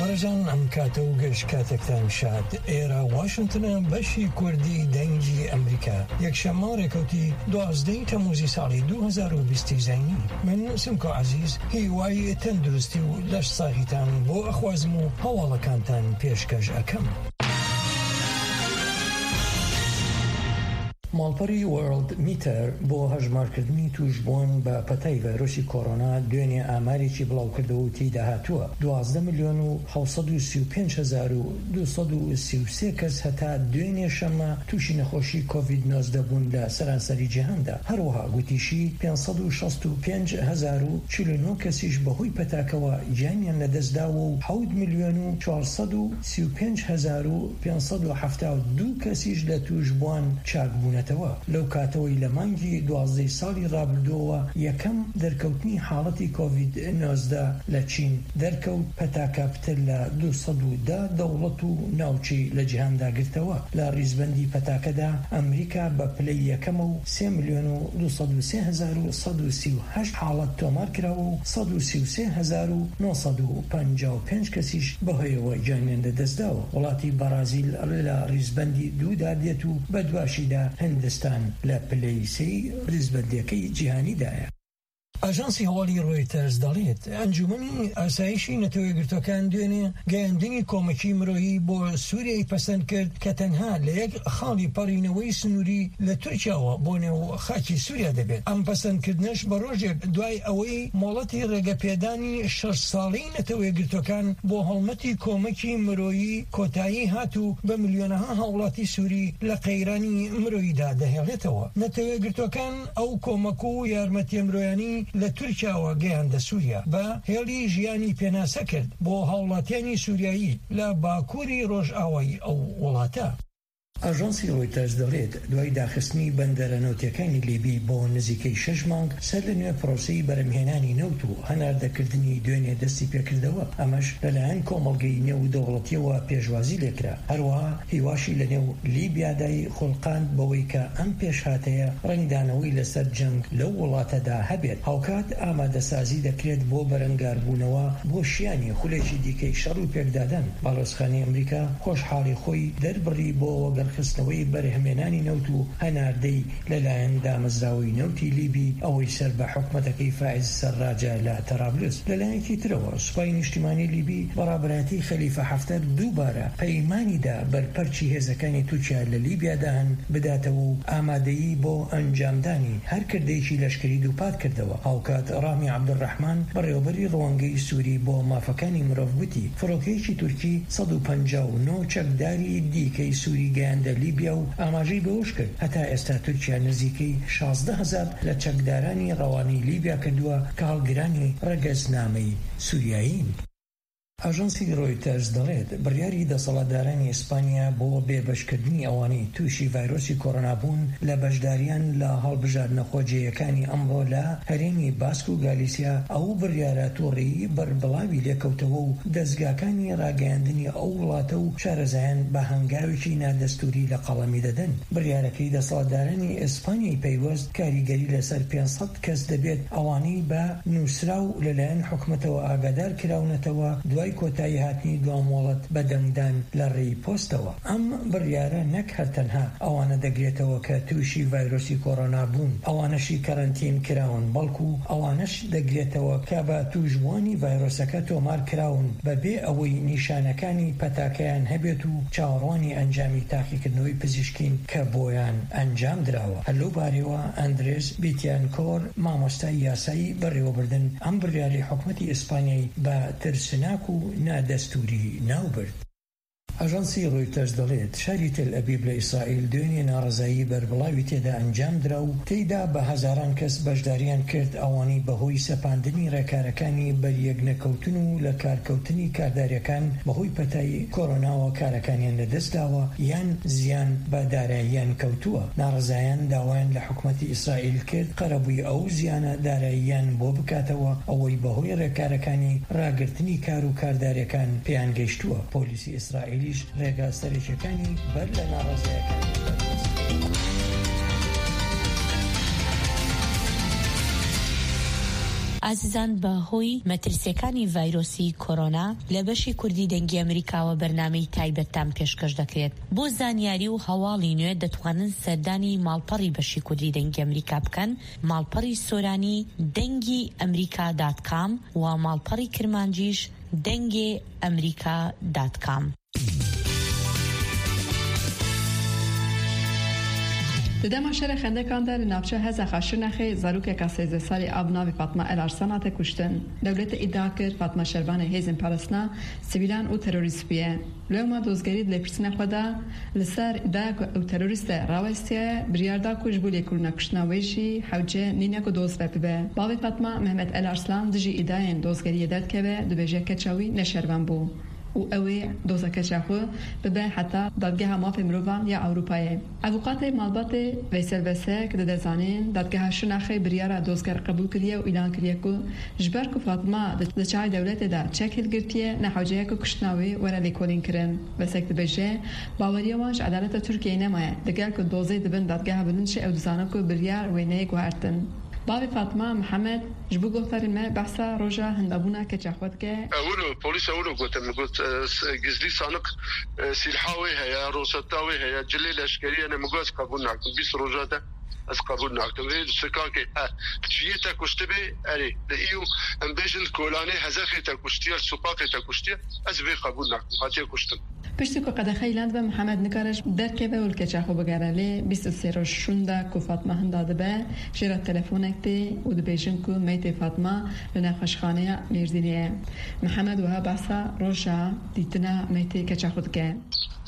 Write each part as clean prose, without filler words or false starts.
هەڕەجان ئەم کاتە و گەشت کاتێکتان شاد ئێرە واشنگتنە بەشی کوردی دەنگی ئەمریکا یەکشەممە ڕێکەوتی 12 تەمووزی ساڵی 2020 زەینی من سمکۆ عەزیز هیوای تەندروستی و لەش ساغیتان بۆ ئەخوازم و هەواڵەکانتان پێشکەش ئەکەم. ماڵپەڕی وەرڵد میتر بۆ هەژمارکردنی توشبوون بە پەتای ڤایرۆسی کۆڕۆنا دوێنێ ئامارێکی بڵاوکردەوە و تێیدا هاتووە 12,735,233 کەس هەتا دوێنێ شەمە تووشی نەخۆشی کۆڤید-19 بوون لە سەرانسەری جیهاندا. هەروەها گوتیشی 565,049 کەسیش بەهۆی پەتاکەوە گیانیان لەدەستداوە و 7,435,572 کەسیش لە توشبووان چاکبوونە. لەو کاتەوەی لە مانگی 12 ساڵی ڕابردووە یەکەم دەرکەوتنی حاڵەتی کۆڤید-19 لە چین دەرکەوت پەتاکە پتر لە 210 دەوڵەت و ناوچەی لە جیهاندا گرتەوە. لە ڕیزبەندی پەتاکەدا ئەمریکا بە پلەی یەکەمە و 3,203,138 حاڵەت تۆمار کراوە و 133,955 کەسیش بەهۆیەوە گیانیان لەدەستداوە. وڵاتی بەرازیل لە ڕیزبەندی دوودا دێت و بە دواشیدا هندستان لە پلەی سەی ڕیزبەندیەکەی جیهانیدایە. ئاژانسی هەواڵی ڕۆیتەرز دەڵێت ئەنجومەنی ئاسایشی نەتەوە یەکگرتوەکان دوێنێ گەیاندنی کۆمەکی مرۆیی بۆ سووریای پەسەند کرد کە تەنها لە یەک خاڵی پەڕینەوەی سنووری لە تورکیاوە بۆ نێو خاکی سووریا دەبێت. ئەم پەسەندکردنش بە ڕۆژێک دوای ئەوەی مۆڵەتی ڕێگەپێدانی 6 ساڵەی نەتەوە یەکگرتوەکان بۆ هەڵمەتی کۆمەکی مرۆیی کۆتایی هاتوو بە ملیۆنەها هاوڵاتی سووری لە قەیرانی مرۆییدا دەهێڵێتەوە. نەتەوە یەکگرتوەکان ئەو کۆمەک و یارمەتیە مرۆیانی لە تورکیاوە گەیاندە سووریا بە هێڵی ژیانی پێناسە کرد بۆ هاوڵاتیانی سووریایی لە باکووری ڕۆژئاوایی ئەو وڵاتە. ئاژانسی ڕۆیتەرز دەڵێت دوای داخستنی بەندەرە نەوتیەکانی لیبی بۆ نزیکەی 6 مانگ سەر لە نوێ پرۆسەی بەرهەمهێنانی نەوت و هەناردەکردنی دوێنێ دەستی پێکردەوە. ئەمەش لەلایەن کۆمەڵگەی نێو دەوڵەتیەوە پێشوازی لێکرا. هەروەها هیواشی لە نێو لیبیادای خوڵقاند بەوەی کە ئەم پێشهاتەیە ڕنگدانەوەی لەسەر جەنگ لەو وڵاتەدا هەبێت. هاوکات ئامادەسازی دەکرێت بۆ بەرەنگاربوونەوە بۆ شیانی خولێکی دیکەی شەڕ و پێکدادان. باڵۆزخانەی ئەمریکا خۆشحاڵی خۆی دەربڕی بۆ خستنەوەی بەرهەمهێنانی نەوت و هەناردەی لەلایەن دامەزراوەی نەوتی لیبی ئەوەی سەر بە حکومەتەکەی فائز سەرڕاجە لە تەرابلس. لەلایەنی ترەوە سوپای نیشتیمانی لیبی بەڕابەتی خەلیفە حەفتەر دووبارە پەیمانیدا بەرپەرچی هێزەکانی تورکیا لە لیبیادا هەن بداتەوە و ئامادەیی بۆ ئەنجامدانی هەر کردەیەکی لەشکری دووپات کردەوە. هاوکات ڕامی عەبدوڕەحمان بەڕێوەبەری ڕەوەنگەی سووری بۆ مافەکانی مرۆڤ گوتی فڕۆکەیەکی تورکی 159 چەکداری دیکەی سووری گەیاندە لیبیا و ئاماژەی بەوەش کرد. هەتا ئێستا تورکیا نزیکەی 16,000 لە چەکدارانی ڕەوانی لیبیا کردووە کە هەڵگرانی ڕەگەزنامەی سووریایین. ئاژانسی ڕۆیتەرز دەڵێت بڕیاری دەسەڵاتدارانی ئیسپانیا بۆ بێبەشکردنی ئەوانەی تووشی ڤایرۆسی کۆڕۆنا بوون لە بەشداریان لە هەڵبژاردنە خۆجێیەکانی ئەمڕۆ لە هەرێمی باسک و گالیسیا ئەو بڕیارە تووڕێی بەربڵاوی لێکەوتەوە و دەستگاکانی ڕاگەیاندنی ئەو وڵاتە و شارەزایان بە هەنگاوێکی نادەستوری لە قەڵەمی دەدەن. بڕیارەکەی دەسەڵاتدارانی ئیسپانیای پەیوەست کاریگەری لەسەر 500 کەس دەبێت ئەوانەی بە نووسرا و لەلایەن حکومەتەوە ئاگادار کراونەتەوە دوای کۆتایی هاتنی دوامۆڵەت بەدەنگدان لە ڕێی پۆستەوە. ئەم بڕیارە نەک هەرتەنها ئەوانە دەگرێتەوە کە تووشی ڤایرۆسی کۆڕۆنا بوون ئەوانەشی کەرەنتین کراون بەڵکو ئەوانەش دەگرێتەوە کە بە توشبوونی ڤایرۆسەکە تۆمار کراون بەبێ ئەوەی نیشانەکانی پەتاکەیان هەبێت و چاوەڕوانی ئەنجامی تاقیکردنەوەی پزیشکین کە بۆیان ئەنجام دراوە. هەلو بارەوە ئەندرێس بیتیانکۆر مامۆستای یاسایی بەڕێوەبردن ئەم بڕیاری حکومەتی ئیسپانیای بە ترسناک و نادەستوری ناوبرد. ئاژانسی ڕۆیتەرز دەڵێت شاری تێل ئەبیب لە ئیسرائیل دوێنێ ناڕەزایی بەربڵاوی تێدا ئەنجام درا و تێیدا بە هەزاران کەس بەشداریان کرد ئەوانەی بەهۆی سەپاندنی ڕێکارەکانی بەریەک نەکەوتن و لە کارکەوتنی کارداریەکان بەهۆی پەتای کۆڕۆناوە کارەکانیان لەدەستداوە یان زیان بە داراییان کەوتووە. ناڕەزایان داوایان لە حکومەتی ئیسرائیل کرد قەرەبووی ئەو زیانە داراییان بۆ بکاتەوە ئەوەی بەهۆی ڕێکارەکانی ڕاگررتنی کار و کارداریەکان پێیان گەیشتووە. پۆلیسی ئیسرائیل ڕێگا سەرەکیەکانی بەر لە ناڕەزایەکانی ئازیزان بەهۆی مەترسیەکانی ڤایرۆسی کۆرۆنا لە بەشی کوردی دەنگی ئەمریکاوە بەرنامەی تایبەتتان پێشکەش دەکرێت. بۆ زانیاری و هەواڵی نوێ دەتوانن سەردانی ماڵپەڕی بەشی کوردی دەنگی ئەمریکا بکەن، ماڵپەڕی سۆرانی دەنگی ئەمریکا.com و ماڵپەڕی کرمانجیش دەنگی ئەمریکا.com. دەما شەرە خەندەکاندا لە ناوچە هەزە خاشنەخێ زارۆکێکا 13 ساڵی ئابناوی فاتمە ئەلارسان هاتە کوشتن. دەولەتە ئیدdia کرد فاتمە شەربانە هێزن پاڵستنا سیڤیلان و تەرۆریست بووە. لەوما دۆزگەریت لە پرسنە خۆدا لەسەر ئیدdiاکە ئەو تەرۆریستە ڕاوەستیە بریاردا کوژ بوو لێکردنە کوشتنەوەیشی حەوجێ نینەک و دۆزبە ببێ. باوی فاتمە مەحمەد ئەلارسلان دژی ئیدdiایên دۆزگەریە دەرکەوێ دبێژە کەچاوی نەشەربان بوو. و ئەوێ دۆزەکە چاخۆ ببێ حتا دادگەها مافی مرۆڤان یا ئەوروپایە. ئەڤوقاتێ ماڵباتێ ڤەیسەل بەسەک دەدەزانین دادگەها شناخی بریارە دۆزگەر قبول کردیە و ئیلان کردیە و ژبەر و فاتمە دەچای دەولەتێدا چەک هێلگرتیە نەحەوجەیەک و کوشتناوی وەرە لێکۆڵین کردن. بەسەک دەبێژێ باوەریەوانش عەدالەتە تورکیە نەمایە دەگەر کە دۆزەی دەبن دادگەها بننشێ ئەو دزانە و بریار وێنەیەک وهارتن. باوی فاطمه محمد جبو گفتاری ما بحثا روزا هندبونا که چخوت که اولو پلیس اولو گفت گزلی سانق سلاحوی هيا روساتاوي هيا جلي لشکری انا مگوز قبول نکن 20 روزا ده از قبول نکن ولی سکاکه چیه تا کشته به اری ایو ام بیشن کولانه هزخه تا کشتیه سوپاقه تا کشتیه از به قبول نکن هاتیه کشتن پشتی که قد خیلاند و محمد نکارش درکه به ولکه چخو بگرله 23 روز شونده که فاطمه هنداده به شیرت تلفونک تی و دبیجن که میت فاطمه لنخشخانه میردینیه محمد وها بحثا روشا دیتنا میت که چخو دکه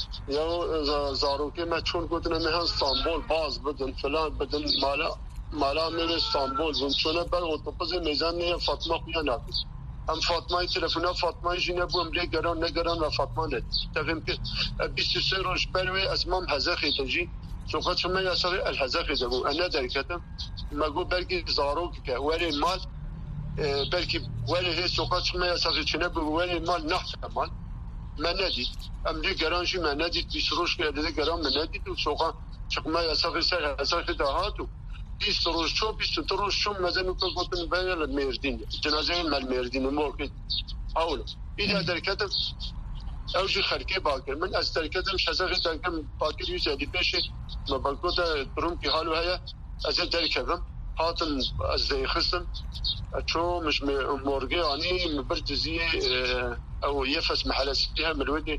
یا زاروکی ما چون گفتن نه استانبول باز بدن فلان بدن مالا میره استانبول و چونه بر اتوبوس میزان نه فاطمه خویا نکس ام فاطمه تلفن فاطمه جینه بوم لی گران نگران و فاطمه نه تفهم که 23 روز بروی اسمم هزخی تجی سوقت شما یا سر الهزخی دبو انا درکتم مگو بلکی زاروک که ولی مال بلکی ولی هی سوقت شما یا سر چنه بو ولی مال نحت مال من ندید ام لی گرانشی من ندید 20 روز که دیگه گران من ندید و سوقت شما یا سر هزخی دهاتو 20 روز چون 23 روز چون مزنو که گفتن بیال مردین جنازه مال مردین موقع اول اینا درکتم اوجی خرکی باکر من از درکتم شزاقی درکم باکر یوز ادی پیشه ما بالکوتا بروم کی حالو هيا از درکتم هاتن از خستم چون مش مورگی یعنی مبرزی او يفس محلسيها ملودي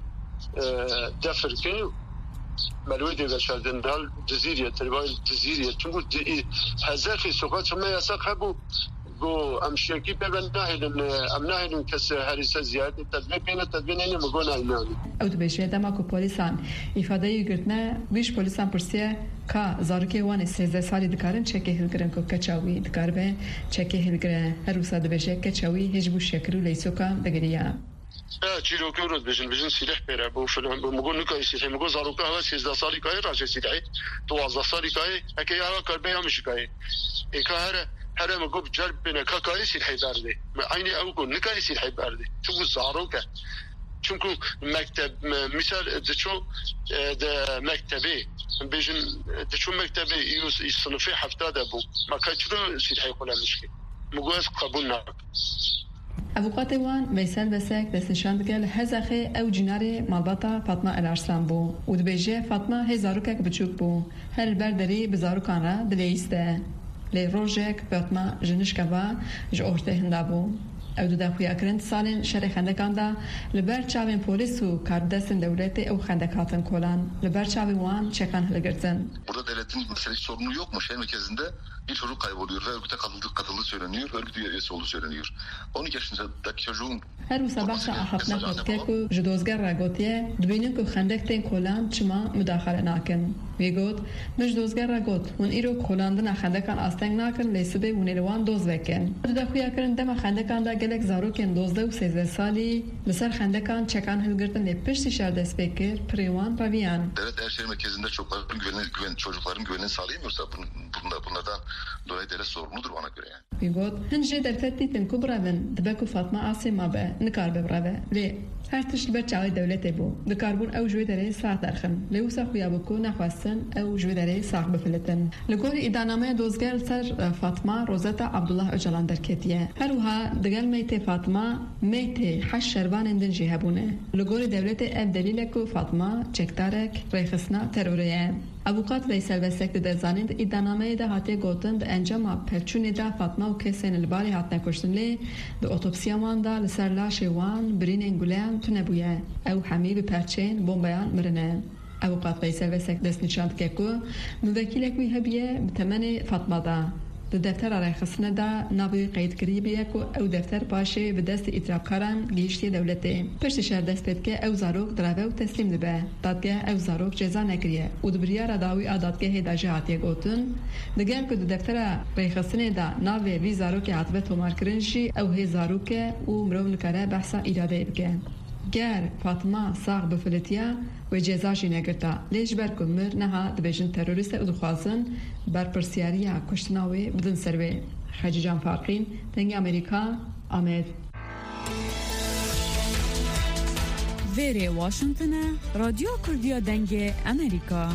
دفر كي ملودي بشردن دال جزيرة ترباي جزيرة تقول هزاخي سوقات ما يسقبوا جو امشيكي ببناهلن امناهلن كس هرسه زياده تدبين اینه مگون ایمانی او دبیشه دما کو پلیسان ifade یگرتنه ویش پلیسان پرسیه کا زارکی وان 13 سالی دکارن چکی هلگرن کو کچاوی دکاربه چکی هلگره هر روسا دبیشه کچاوی هجبو شکرو لیسوکا دگریا چیلو که رو بجن سلاح بره بو فلان بو مگون نکای سلاح مگون زاروکا هوا 13 سالی کای راجع سلاحی 12 سالی کای اکی هوا کربه هم شکای ایکا هر مگو جرب بنا کای سلاحی برده عینی او کو نکای سلاحی برده چون زاروکا چون مکتب مثال دچو د مکتبی بجن دچو مکتبی یوس صنفی 70 ابو ما کچرو سلاحی قلا مشکی مگوز قبول نک افوقات وان ویسل بسک دستنشان دگل هزخه او جناری مالباتا فاطمه الارسلان بو و دبیجه فاطمه هزاروکک بچوک بو هر بردری بزاروکان را دلیسته لی روژک فاطمه جنشکه با جورته هنده بو او دو خویا کرند سالین شر خندکان دا لبر چاوین پولیس و کاردستن دولتی او خندکاتن کولان لبر چاوی وان çekan hılgırtın. Burada devletin mesele sorunu yok mu? Şehir merkezinde bir çocuk kayboluyor ve örgüte katıldığı söyleniyor. Örgüt üyesi olduğu söyleniyor. 12 yaşındaki çocuğun her sabah ahafna kotkeku jidozgar ragotiye dbinin ku xandekten kolan çima müdahale nakin. Vigot müjdozgar ragot un iro kolandın xandekan asten nakin lesibe unelwan doz veken. Da xuya kirin dema xandekan da gelek zaroken dozda u 13 sali misal xandekan çekan hılgırtın le pişti şerdes bekir privan pavian. Devlet şehir merkezinde çocukların güvenini sağlayamıyorsa bunlardan Dolayı devlet sorumludur bana göre yani. Bigot hınje derfettin kubravın dbeku Fatma Asima be nikar bebrave le her tiş berçağı devlete bu dikarbun ev jvedere saat derxin le usa xuya bu naxwastin ev jvedere saat befletin le gori idaname dozger ser Fatma Rozeta Abdullah Öcalan derketiye her uha digal meyte Fatma meyte haş şervan din jihebune le gori devlete ev delile ku Fatma çektarek reyxisna teröriye Avukat Veysel Vesek de zanîn îddianameyê de hatiye gotin di encama pevçûnê de Fatma û kesên li barê hatine kuştin lê di otopsiya wan da li ser laşê wan birînên guleyan tune bûye. Ew hemî bi perçên bombeyan mirine. Avukat Veysel Vesek destnîşan dike ku müvekîlek wî hebiye bi temenê Fatma da. Di deftera rêxistinê de navê qeydkirî biye ku ew defter paşê bi destê îtirafkaran gihîştiye dewletê. Piştî şer dest pê dike ew zarok direve û teslîm dibe. Dadgeh ew zarok ceza nekiriye û di biryara dawî a dadgehê de jî hatiye gotin. Diger ku di deftera rêxistinê de navê vî zarokê hatibe tomarkirin jî ew hê zarok e û mirov nikare behsa îradeyê bike. Ger Fatma sağ bifilitiya ve ceza jî negirta. Lê ji ber ku mir neha dibêjin terorîst û dixwazin berpirsiyariya kuştina wê bidin ser wê. Xecî Can Farqîn, dengê Amerîka, Amed. Vêrê Washington'a Radyo Kurdiya Dengê Amerîka.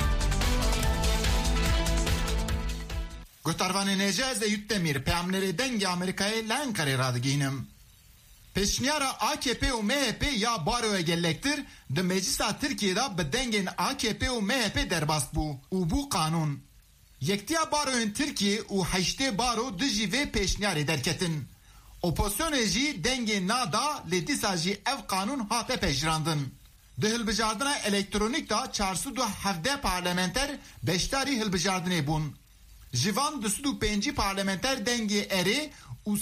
Guhtarvanê Necez de Yutdemir peyamnerê dengê Amerîkayê li Enqerê radigihînim. Peşniyara AKP û MHP ya baroya gelektir di Meclisa Tirkiyeyê da bi dengên AKP û MHP derbast bû û bû kanûn. Yektiya baroyên Tirkiye û heştê baro di jî vê peşniyarê derketin. Opozisyonê jî dengê nada lê dîsa jî ev kanûn hate pejirandin. Di hilbijardina elektronik da 417 parlamenter beşdarî hilbijardinê bûn. Jivan 205 parlamenter dengê erê û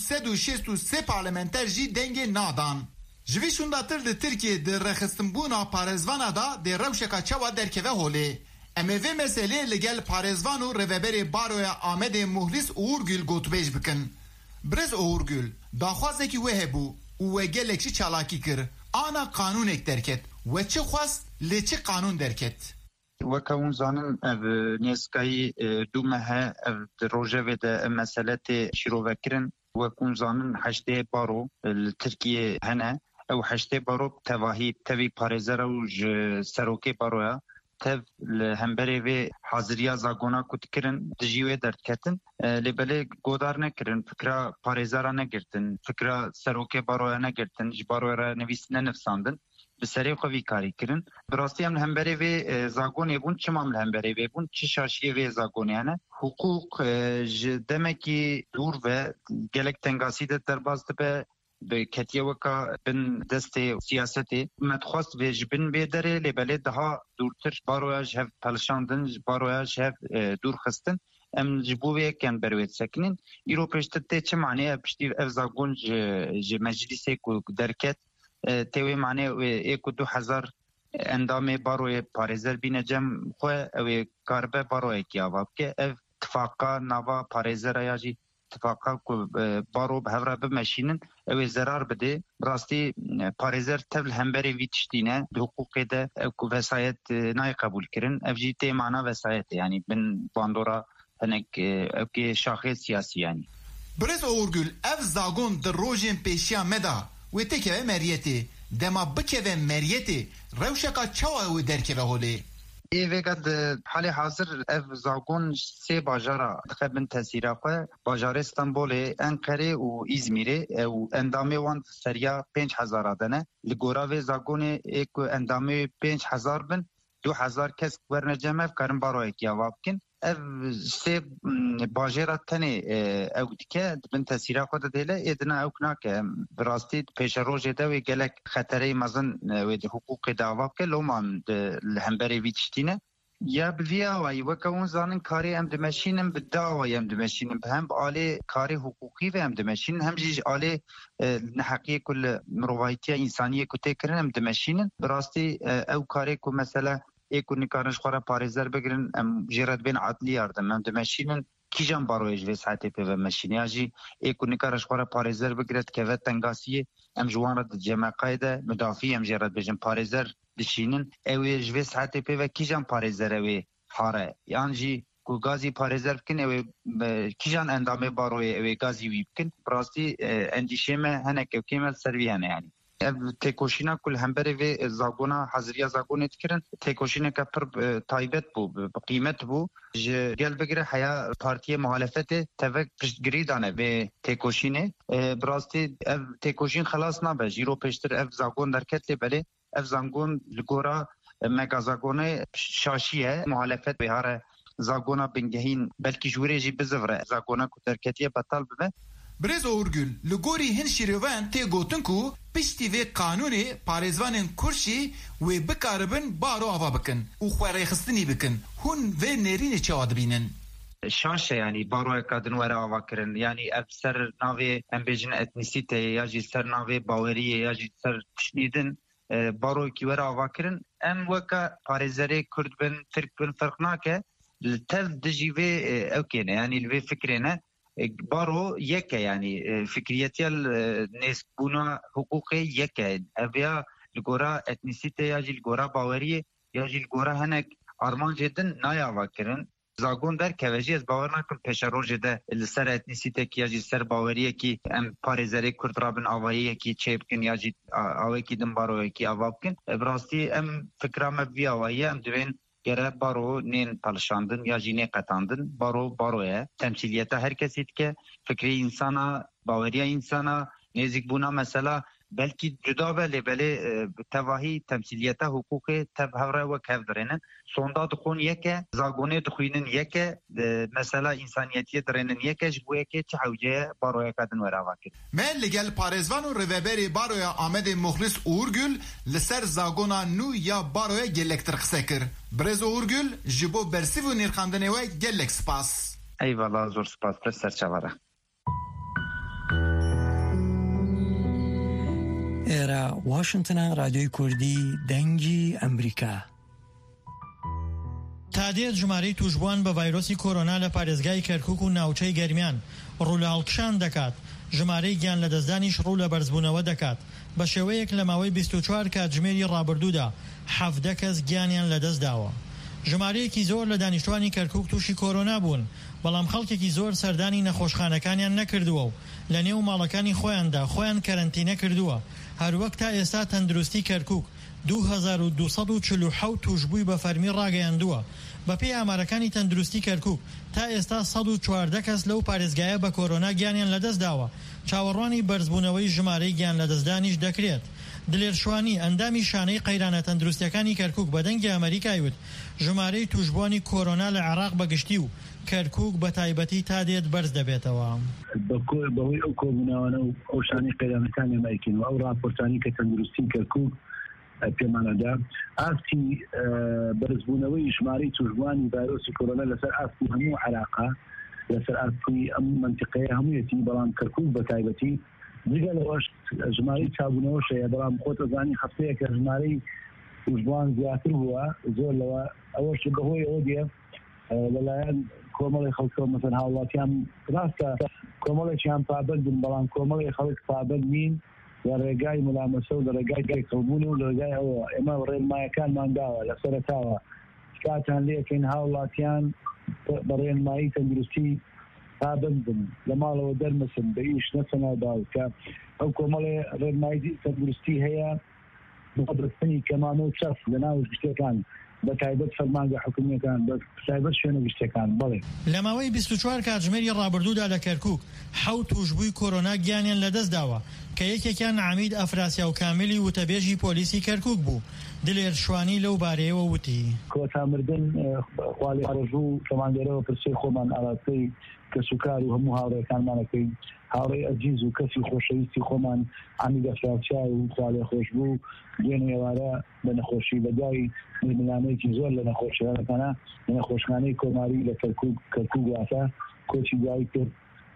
163 parlamenter jî dengê nadan. Ji vî şundatir li Tirkiye di rexistinbûna parêzvana da dê rewşeka çawa derkeve holê. Em ê vê meselê li gel parêzvan û rêveberê baroya Amedê Muhlis Uğurgül gotûbêj bikin. Birêz Uğurgül, daxwazekî wê hebû û wê gelek jî çalakî kir. Ana kanûnek derket. We çi xwast lê çi kanûn derket? Weka zanin ev nêskayî dû mehe ev di rojevê de ev mesele tê şîrovekirin wekûn zanin heştê baro li Tirkiye hene ew heştê baro tevahî tevî parêzera û ji serokê baroya tev li hemberê vê haziriya zagona ku dikirin di jî wê derdketin lêbelê godar nekirin fikra parêzera negirtin fikra serokê baroya negirtin ji baroya re nivîsine nivsandin bi serê xwe vî karî kirin. Bi rastî em li hemberê vê zagonê bûn çima li hemberê vê bûn çi şaşiyê vê zagonê hene hukuk ji demekî dûr ve gelek tengasî de derbas dibe bi ketiye weka bin destê siyasetê me dixwast vê ji bin bê derê lêbelê daha dûrtir baroya ji hev pelişandin baroya ji hev dûr xistin em ji bo vê yekem ber wê sekinin îro pêştir tê çi manê piştî ev zagon ji meclîsê ku derket tewê manê ê ku 2000 endamê baroyê parêzer bîne cem xwe ew ê karibe baroyekî ava bike ev tifaka nava parêzera ya jî tifaka ku baro bi hevra bimeşînin ew ê zerar bide rastî parêzer tev li hemberê vî tiştîne di hukukê de ew ku vesayet nayê qebûl kirin ev jî tê mana vesayetê yanî bin bandora hinek ew kê şaxê siyasî yanî. Birêz Uğurgül ev zagon di rojên pêşiya me da wê têkeve meriyetê dema bikeve meriyetê rewşeka çawa wê derkeve holê. Vêga di halê hazir ev zagon sê bajara dixebin tesîra xwe bajarê Stenbolê, Enqerê û İzmîrê ew endamê wan seriya 5000 dene li gora vê zagonê ê ku endamê 5000 bin 2000 kes werne cem ev karin baroyekî ava bikin ev sê bajêra tenê ew dike dibin tesîra xwe de dêle êdina ew nake bi rastî pêşe rojê de wê gelek xeterê mezin wê di hukukê de ava bike loman li hemberê vî tiştîne ya bi vî awayî weka hûn zanin karê em dimeşînin bi dawayê em dimeşînin bi hem bi alê karê hukukî ve em dimeşînin hem jî ji alê neheqiyê ku li mirovahîtiya însaniyê ku tê kirin em dimeşînin bi rastî ew karê ku mesela ê ku nikarin ji xwe re parêzer bigirin em jê re dibên adlî yardim em dimeşînin kîjan baroyê ji vê saetê pêve meşîne ya jî ê ku nikare ji xwe re parêzer bigire dikeve tengasiyê em ji wan re di cemeqayê de müdafî em jê re dibêjin parêzer dişînin ew ê ji vê saetê pêve kîjan parêzer ew ê hare yan jî کو گازی پارێزەر بکەن ئەوێ کیژان ئەندامێ باڕۆیە ئەوێ گازی وی بکەن ڕاستی ئەندیشێمە هەنێکەوکێمە سەرویانە یانی تێکۆشینا کول هەمبەرێ vê zagona heziriya zagonê dikirin têkoşîneke pir taybet bû bi qîmet bû ji gel bigire heya partiye muhalefetê tevek piştgirî dane vê têkoşînê bi rastî ev têkoşîn xelas nabe jîro pêştir ev zagon derket lê belê ev zagon li gora mega zagonê şaşî ye muhalefet bêhare zagona bingehîn belkî ji wêrê jî bizivre zagona ku derketiye betal bibe. Birêz Oğurgül, li gorî hin şîrovan tê gotin ku piştî vê qanûnê parêzvanên Kurşî wê bikaribin baro ava bikin û xwerêxistinî bikin. Hûn vê nêrînê çawa dibînin? Şaşe yani baroyeka din were ava kirin. Yani ev ser navê em bêjin etnisîteyê ya jî ser navê baweriyê ya jî ser tiştîdin baroyekî were ava kirin. Em weka parêzerê Kurd bin, Türk bin ferq nake. Li tev dijî vê ewkêne yani li vê fikrê ne baro yeke yani fikriyetiya nesbûna hukûqê yeke ev ya li gora etnisîte ya jî li gora baweriyê ya jî li gora hinek armancê din nayava kirin zagon derkeve jî ez bawer nakim pêşa rojê de li ser etnisîtekî ya jî ser baweriyekî em parêzerê Kurd rabin avayiyekî çê bikin ya jî awekî din baroyekî ava bikin bi rastî em fikra me vî awayiye em divên gere baro nên pelişandin ya jî nê qetandin baro ye temsîliyeta her kesî dike fikrê însana baweriya însana nêzîkbûna mesela belkî cuda be lê belê tevahî temsîliyeta hukûqê tev hevre wek hev dirênin sonda dixwin yeke zagonê dixwînin yeke mesela însaniyetiye dirênin yeke ji bo yekê çi hewceye baroyeka din were ava kir. Me li gel parêzvan û rêveberê baroya Amedê Muxlis Oğurgül li ser zagona nû ya baroya gelektir qise kir. Birêz Oğurgül ji bo bersîv û nêrxandinê we gelek spas. Eyvallah zor spas pir serçavara. ئێرە واشنگتنە رادیۆی کوردی دەنگی ئەمریکا. تادێت ژمارەی توشبووان بە ڤایرۆسی کۆرۆنا لە پارێزگای کەرکووک و ناوچەی گەرمیان ڕوو لە هەڵکشان دەکات ژمارەی گیان لە دەستدانیش ڕوو لە بەرزبوونەوە دەکات بە شێوەیەک لە ماوەی 24 کاتژمێری ڕابردوودا 17 کەس گیانیان لەدەست داوە. ژمارەیەکی زۆر لە دانیشتوانی کەرکووک تووشی کۆرۆنا بوون بەڵام خەڵکێکی زۆر سەردانی نەخۆشخانەکانیان نەکردووە و لە نێو ماڵەکانی خۆیان کەرەنتینە کردووە. هەروەک تا ئێستا تەندروستی کەرکووک 2247 توشبووی بە فەرمی ڕاگەیاندووە. بەپێی ئامارەکانی تەندروستی کەرکووک تا ئێستا 114 کەس لەو پارێزگایە بە کۆرۆنا گیانیان لەدەست داوە. چاوەڕوانی بەرزبوونەوەی ژمارەی گیان لەدەستدانیش دەکرێت. دلێرشوانی ئەندامی شانەی قەیرانە تەندروستیەکانی کەرکووک بە دەنگی ئەمریکای وت ژمارەی توشبوانی کۆرۆنا لە عێراق بەگشتی و کەرکووک بە تایبەتی تا دێت بەرز دەبێتەوە. بەهۆی ئەو کۆبوونەوەنە و ئەو شانەی قەیرانەکانی ئەمریکین و ئەو راپۆرتانی کە تەندروستی کەرکووک پێمانەدا ئاستی بەرزبوونەوەی ژمارەی توشبوانی ڤایرۆسی کۆرۆنا لەسەر ئاستی هەموو عێراقا لەسەر ئاستی ئەم منتیقەیە هەموویەتی بەڵام کەرکووک بە تایبەتی دیگە لەوەش ژمارەی چاوبوونەوەشەیە بەڵام خۆت ئەزانی هەفتەیە کە ژمارەی توشبوان زیاتر بووە زۆر لەوە ئەوەش بەهۆی ئەوە دێ لەلایەن کۆمەڵی خەڵکەوە مەسەن هاوڵاتیان ڕاستە کۆمەڵێکیان پابەندن بەڵام کۆمەڵی خەڵک پابەند نین لە ڕێگای ملامەسە و لە ڕێگای گایکەڵبوون و لە ڕێگای ئەوە ئێمە ڕێنمایەکانمان داوە لە سەرەتاوە کاتان لێکەین هاوڵاتیان بە ڕێنمایی تەندروستی پابەندن لە ماڵەوە دەرمەسن بە ئیش نەچەنە باوکە ئەو کۆمەڵێ ڕێنمایی تەندروستی هەیە بەدەستنی کەمانە و چەف لە ناو گشتەکان بە تایبەت فەرمانگە حکوومیەکان بە تایبەت شوێنە گشتەکان بڵێ. لە ماوەی 24 کاتژمێری ڕابردوودا لە کەرکووک 7 توشبووی کۆرۆنا گیانیان لەدەست داوە کە یەکێکیان عەمید ئەفراسیا و کامیلی وتەبێژی پۆلیسی کەرکووک بوو. دلێرشوانی لەو بارەیەوە وتی کۆتامردن خوالی ڕژوو کەماندێرەوە پرسەی خۆمان ئاراستەی کەسوکار و هەموو هاوڕێکانمانەکەی هاوڕێی ئەجیز و کەسی خۆشەویستی خۆمان عەمید ئەفراسیا و خوالی خۆشبوو دوێنێ ئێوارە بە نەخۆشی بەدوای ململانەیەکی زۆر لە نەخۆشیەکانە لە نەخۆشخانەی کۆماری لە کەرکووک واتە کۆچی دوایی کرد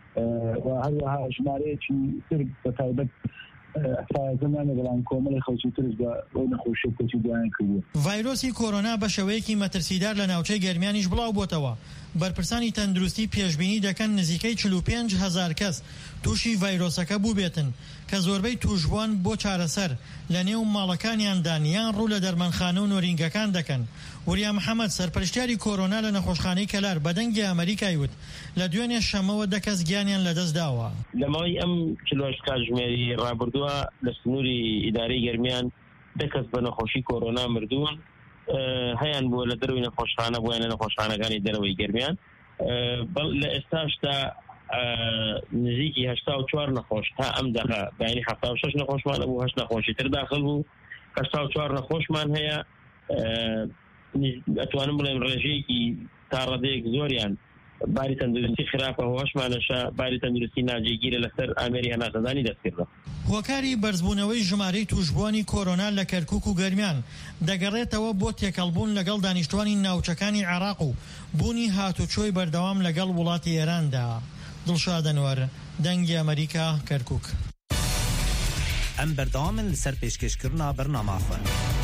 و هەروەها ژمارەیەکی تر بە تایبەت فایزەمانە بەڵام کۆمەڵی خەڵکی ترش بە ئەو نەخۆشیە کۆچی دوایان کردووە. ڤایرۆسی کۆرۆنا بە شێوەیەکی مەترسیدار لە ناوچەی گەرمیانیش بڵاو بۆتەوە. بەرپرسانی تەندروستی پێشبینی دەکەن نزیکەی 45,000 کەس تووشی ڤایرۆسەکە بوو بێتن کە زۆربەی توشبووان بۆ چارەسەر لە نێو ماڵەکانیاندان یان ڕوو لە دەرمانخانە و نۆرینگەکان دەکەن. وریا محەممەد سەرپەرشتیاری کۆرۆنا لە نەخۆشخانەی کەلار بە دەنگی ئەمریکای وت لە دوێنێ شەمەوە 10 کەس گیانیان لەدەست داوە. لەماوەی ئەم چلۆش کاتژمێری ڕابردووە لە سنووری ئیدارەی گەرمیان 10 کەس بە نەخۆشی کۆرۆنا مردوون، هەیان بووە لە دەروی نەخۆشخانە بۆیان لە نەخۆشخانەکانی دەرەوەی گەرمیان. لە ئێستاشتا نزیکی 84 نەخۆش تا ئەم دەقە بەینی 76 نەخۆشمان بوو، 8 نەخۆشی تر داخل بوو، 84 نەخۆشمان هەیە. ئەتوانم بڵێم ڕێژەیەکی تا ڕەدەیەک زۆریان باری تەندروستی خراپە هۆشمانەشە، باری تەندروستی ناجێگیرە لەسەر ئامێری هەناسەدانی دەستکردە. هۆکاری بەرزبوونەوەی ژمارەی توشبوانی کۆرۆنا لە کەرکووک و گەرمیان دەگەڕێتەوە بۆ تێکەڵبوون لەگەڵ دانیشتوانی ناوچەکانی عێراق و بوونی هاتوچۆی بەردەوام لەگەڵ وڵاتی ئێراندا. دڵشاد ئەنوەر، دەنگی ئەمریکا، کەرکووک. ئەم بەردەوامن لەسەر پێشکەشکردنا بەرنامە خۆ.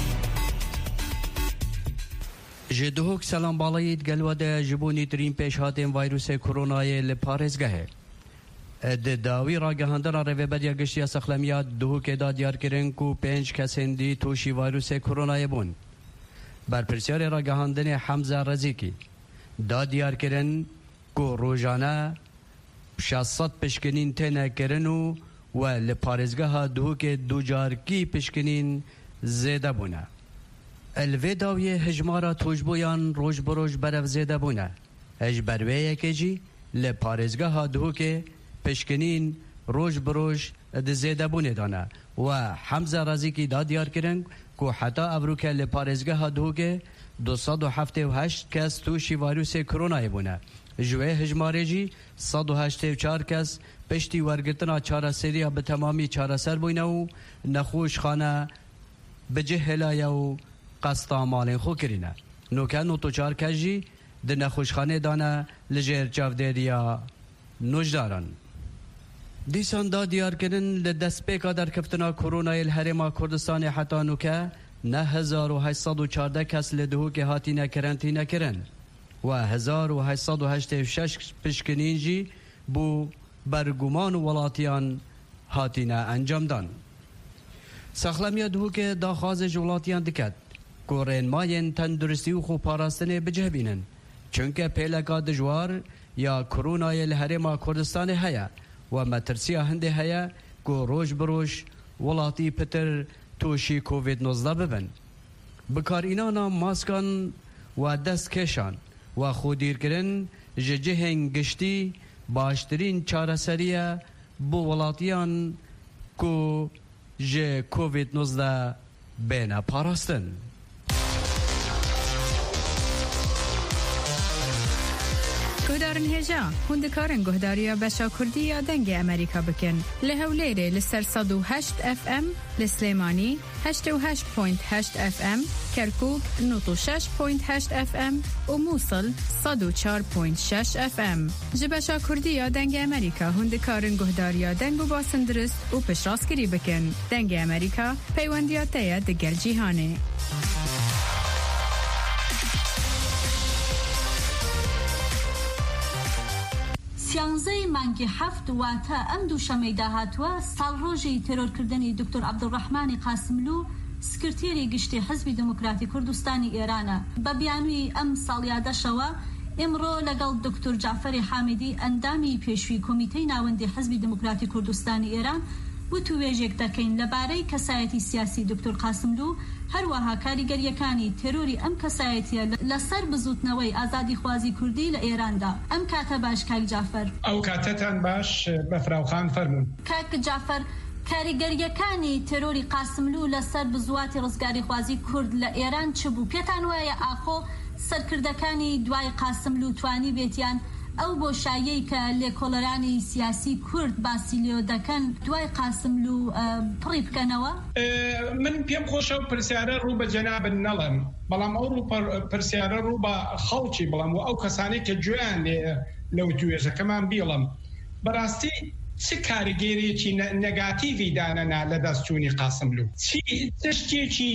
ji duhok selam balayît gelwede ji bo nîtirîn pêşhatên vayrûsê koronayê li parêzgehê. Di dawî ragihandina rêveberiya giştiya Sexlemiya duhokê da diyarkirin ku 5 kesên dî tûşî vayrûsê koronayê bûn. Berpirsyarê ragihandinê Hemza Rezîkî da diyarkirin ku rojane 600 pişkinîn têne kirin û we li parêzgeha duhokê ducarkî pişkinîn zêde bûne. الوی داویه هجمارا توجبویان روش بروش برف زیده بونه. هجبرویه که جی لپارزگاه ها دهو که پشکنین روش بروش زیده بونه دانه و حمزه رازی که دا دیار کرن که حتی ابرو که لپارزگاه ها دهو که 278 کس توشی ویروس کرونای بونه. جوه هجماره جی 184 کس پشتی ورگتنا چاره سریا به تمامی چاره سر بونه و نخوش خانه بجه هلایه و قصدا مالین خو کرینه. نوکن و توچار کجی ده نخوشخانه دانه لجر چاودریا نوجداران. دیسان دا دیار کرن لدست پیکا در کفتنا کرونای الهرما کردستان حتی نوکه 9814 کس لدهو که هاتی نکرنتی نکرن و 1886 پشکنین جی بو برگومان ولاتیان هاتی نه انجام دان. سخلمیا دهو که دا خازج ولاتیان دکت کورین ماین تندرستی و خوب پاراستنه بجه بینن چونکه پیلکا دجوار یا کرونای الهرما کردستان هیا و مترسیا هنده هیا که روش بروش ولاتی پتر توشی کووید 19 ببن. بکار اینانا ماسکان و دست کشان و خودیر کرن جهنگ گشتی باشترین چارەسەریە بۆ وڵاتیان کو جه کووید 19 بێنە پاراستن. گهدارن هێژا هوندکارن گهداریە بەشا کوردی یا دەنگی ئەمریکا بکەن لە هەولێرێ لەسەر 108 FM لە سلێمانی 88.8 FM کەرکووک 96.8 FM و مووسڵ 104.6 FM ji بەشا کوردی یا دەنگی ئەمریکا هوندکارن گهداریە دەنگ و باسندرست و پشتڕاستگیری بکەن. دەنگی ئەمریکا پەیوەندیاتەیە دەگەل جیهانێ. سیانزەی مانگی هەفت واتە ئەم دووشەمەی داهاتووە ساڵڕۆژی تێرۆرکردنی دکتۆر عەبدوڕەحمانی قاسملو سکرتێری گشتی حزبی دموکراتی کوردستانی ئێرانە. بە بیانووی ئەم ساڵیادەشەوە ئێمڕۆ لەگەڵ دکتۆر جعفەری حامدی ئەندامی پێشووی کۆمیتەی ناوەندی حزبی دموکراتی کوردستانی ئێران وتوێژێک دەکەین لەبارەی کەسایەتی سیاسی دکتۆر قاسملو هەروەها کاریگەریەکانی تێرۆری ئەم کەسایەتیە لەسەر بزوتنەوەی ئازادی خوازی کوردی لە ئێراندا. ئەم کاتە باش کاک جعفەر. ئەو کاتەتان باش بەفراوخان فەرموون. کاک جعفەر کاریگەریەکانی تێرۆری قاسملو لەسەر بزواتی ڕزگاری خوازی کورد لە ئێران چ بوو؟ پێتان وایە ئاخۆ سەرکردەکانی دوای قاسملو توانی بێتیان ئەو بۆشایەی کە لێکۆڵەرانی سیاسی کورد باسی لێ دەکەن دوای قاسملو پڕی بکەنەوە؟ من پێم خۆشە و پرسیارە ڕوو بە جەنابن نەڵێم، بەڵام ئەو پرسیارە ڕوو بە خەڵکی بڵم و ئەو کەسانی کە گوێیان لەو توێژەکەمان بیڵم. بەڕاستی چ کاریگەریەکی نەگاتیڤی دانەنا لە دەستچوونی قاسملو؟ چ شتێکی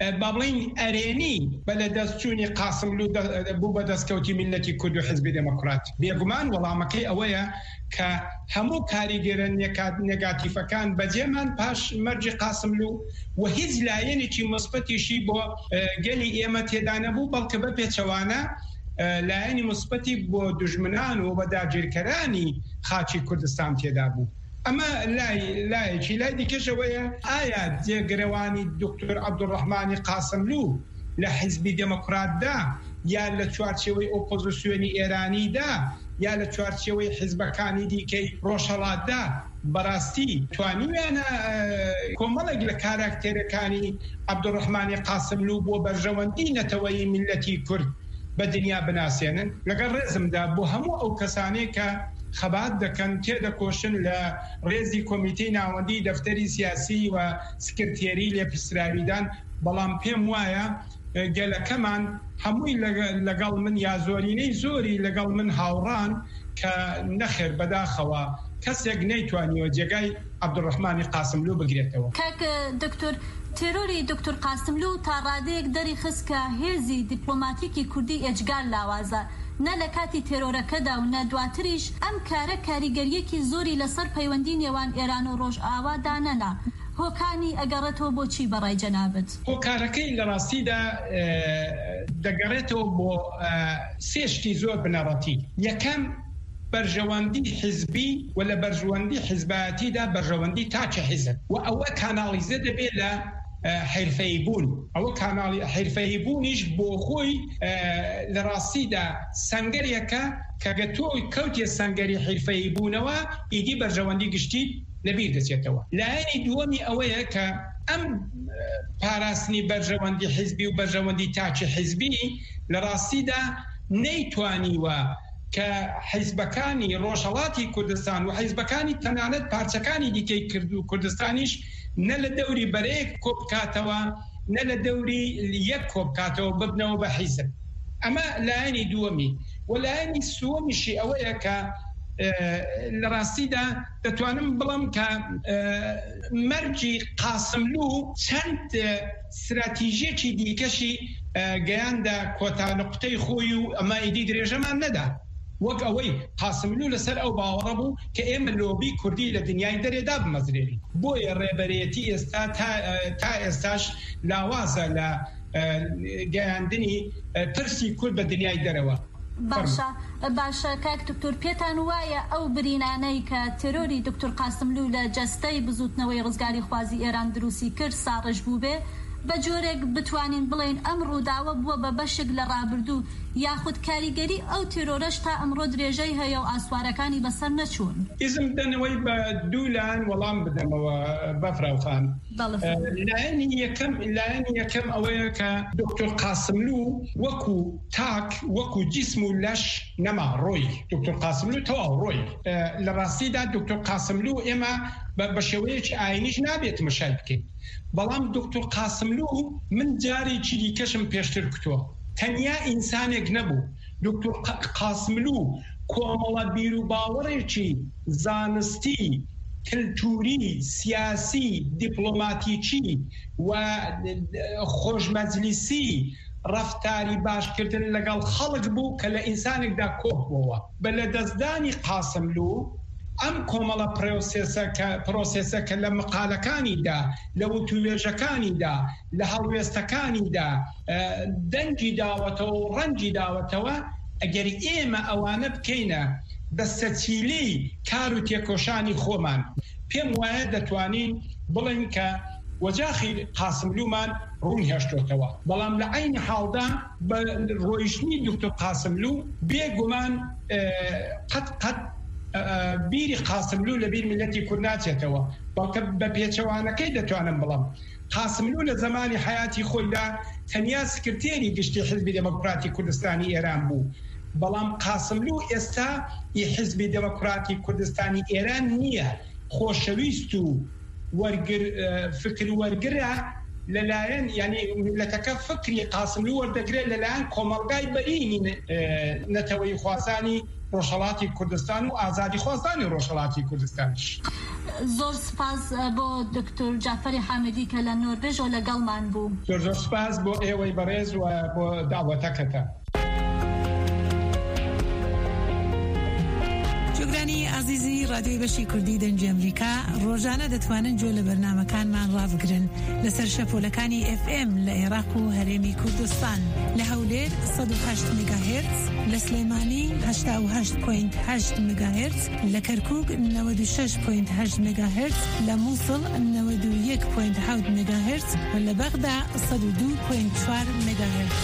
با بڵین ئەرێنی بە لە دەستچوونی قاسملو بوو بە دەستکەوتی میلەتی کورد و حیزبی دموکرات. بێگومان وەڵامەکەی ئەوەیە کە هەموو کاریگەرە نێگاتیفەکان بەجێمان پاش مەرجی قاسملو و هیچ لایەنێکی مثبەتیشی بۆ گەلی ئێمە تێدا نەبوو، بەڵکە بە پێچەوانە لایەنی مثبەتی بۆ دوژمنان و بە داگیرکەرانی خاچی کوردستان تێدا بوو. ئەمە لایەکی لای دیکەشەوەیە ئایا جێگرەوانی دکتۆر عەبدوڕەحمانی قاسملو لە حیزبی دموکراتدا یا لە چوارچێوەی ئۆپۆزیسیۆنی ئێرانیدا یا لە چوارچێوەی حیزبەکانی دیکەی ڕۆژهەڵاتدا بەڕاستی توانیویانە کۆمەڵێک لە کاراکتێرەکانی عەبدوڕەحمانی قاسملو بۆ بەرژەوەندی نەتەوەی میلەتی کورد بە دنیا بناسێنن. لەگەڵ ڕێزمدا بۆ هەموو ئەو کەسانەی کە خەبات دەکەن تێدەکۆشن لە ڕێزی کۆمیتەی ناوەندی دەفتەری سیاسی و سکرتێری لێپرسراویدان، بەڵام پێم وایە گەلەکەمان هەمووی لەگەڵ من یا زۆرینەی زۆری لەگەڵ من هاوڕان کە نەخێر بەداخەوە کەسێک نەیتوانیوە جێگای عەبدوڕەحمانی قاسملو بگرێتەوە. کاک دکتۆر، تێرۆری دکتۆر قاسملو تا ڕادەیەک دەری خست کە هێزی دیپلۆماتیکی کوردی ئێجگار لاوازە، نە لە کاتی تێرۆرەکەدا و نە دواتریش ئەم کارە کاریگەریەکی زۆری لەسەر پەیوەندی نێوان ئێران و ڕۆژئاوادا نەنا. هۆکانی ئەگەڕێتەوە بۆچی بەڕای جەنابەت؟ هۆکارەکەی لە ڕاستیدا دەگەڕێتەوە بۆ سێشتی زۆر بنەڕەتی. یەکەم بەرژەوەندی حیزبی و لە بەرژەوەندی حیزبایەتیدا بەرژەوەندی تاچە حیزب و ئەوە کاناڵیزە دەبێت لە حرفەی بوون. ئەوە کاناڵی حرفەی بوونیش بۆ خۆی لە ڕاستیدا سەنگەرێکە کە گەتۆی کەوتێ سەنگەری حرفەی بوونەوە ئیدی بەرژەوەندی گشتی لەبیر دەچێتەوە. لایەنی دووەمی ئەوەیە کە ئەم پاراستنی بەرژەوەندی حیزبی و بەرژەوەندی تاچی حیزبی لە ڕاستیدا نەیتوانیوە کە حیزبەکانی ڕۆژهەڵاتی کوردستان و حیزبەکانی تەنانەت پارچەکانی دیکەی کرد و کوردستانیش نە لە دەوری بەرەیەک کۆبکاتەوە نە لە دەوری یەک کۆبکاتەوە ببنەوە بە حیزب. ئەمە لایەنی دووەمی. و لایەنی سووەمیشی ئەوەیە کە لە ڕاستیدا دەتوانم بڵم کە مەرجی قاسملو چەند استراتیژیەکی دیکەشی گەیاندا کۆتا نقطەی خۆی و ئەمە ئیدی درێژەمان نەدا، وەک ئەوەی قاسملو لەسەر ئەو باوەڕە بوو کە ئێمە لۆبی کوردی لە دنیای دەرێدا بمەزرێنی. بۆیە ڕێبەرێتی ئێستا تا ئێستاش لاوازە لە گەیاندنی پرسی کورد بە دنیای دەرەوە. باشە کاک دکتۆر، پێتان وایە ئەو برینانەی کە تێرۆری دکتۆر قاسملو لە جەستەی بزوتنەوەی ڕزگاری خوازی ئێران دروستی کرد ساڕژ بوو بێ، بە جۆرێک بتوانین بڵێن ئەم ڕووداوە بووە بە بەشێک لە ڕابردوو یاخود کاریگەری ئەو تێرۆرەش تا ئەمڕۆ درێژەی هەیە و ئاسوارەکانی بەسەر نەچوون؟ ئیزم دەنەوەی بە دوو لایەن وەڵام بدەمەوە بەفراوخان. لایەنی یەکەم ئەوەیە کە دکتۆر قاسملو وەکو تاک وەکو جیسم و لەش نەما ڕۆی. دکتۆر قاسملو تەواو ڕۆی. لە ڕاستیدا دکتۆر قاسملو ئێمە بە شێوەیەکی ئاینیش نابێت مەشای بکەین، بەڵام دکتۆر قاسملو من جارێکی دیکەشم پێشتر کتووە، تەنیا ئینسانێک نەبوو. دکتۆر قاسملو کۆمەڵە بیر و باوەڕێکی زانستی، کلتوری، سیاسی، دیپلۆماتیکی و خۆشمەجلیسی ڕەفتاری باشکردن لەگەڵ خەڵک بوو کە لە ئینسانێکدا کۆک بووە. بە لە دەستدانی قاسملو ئەم کۆمەڵە پرۆسێسەکە لە مقالەکانیدا، لە وتوێژەکانیدا، لە هەڵوێستەکانیدا دەنگی داوەتەوە و ڕەنگی داوەتەوە، ئەگەر ئێمە ئەوانە بکەینە دەستەچیلەی کار و تێکۆشانی خۆمان، پێم وایە دەتوانین بڵین کە وەجاخی قاسملومان ڕوون هێشتۆتەوە. بەڵام لە عینی حاڵدا بە ڕۆیشتنی دکتۆر قاسملو بێگومان قەت بیری قاسملو لە بیر میلەتی کورد ناچێتەوە، بەڵکە بە پێچەوانەکەی دەتوانم بڵم قاسملو لە زمانی حیاتی خۆیدا تەنیا سکرتێری گشتی حیزبی دموکراتی کوردستانی ئێران بوو، بەڵام قاسملو ئێستا حیزبی دموکراتی کوردستانی ئێران نییە، خۆشەویست و فکر وەرگرە لەلایەن یعنی میلەتەکە فکری قاسملو وەردەگرێت لەلایەن کۆمەڵگای بەرینی نەتەوەی خوازانی ڕۆژهەڵاتی کوردستان و ئازادی خواستانی ڕۆژهەڵاتی کوردستانش. زۆر سپاس بۆ دکتۆر جعفەری حامدی کە لە نۆروێژ لەگەڵمان بوو. زۆر سپاس بۆ ئێوەی بەڕێز و بۆ داوەتەکەتە. جۆگرانی عزیزی رادیۆی بەشی کوردی دەنگی ئەمریکا ڕۆژانە دەتوانن گوێ لە بەرنامەکانمان ڕابگرن لەسەر شەپۆلەکانی FM لە عێراق و هەرێمی کوردستان لە هەولێر 108 مگاهرتز، لە سلێمانی 88.8 مگاهرتز، لە کەرکووک 96.8 مگاهرتز، لە مووسڵ 91.7 مگاهرتز و لە بەغدا 102.4 مگاهرتز.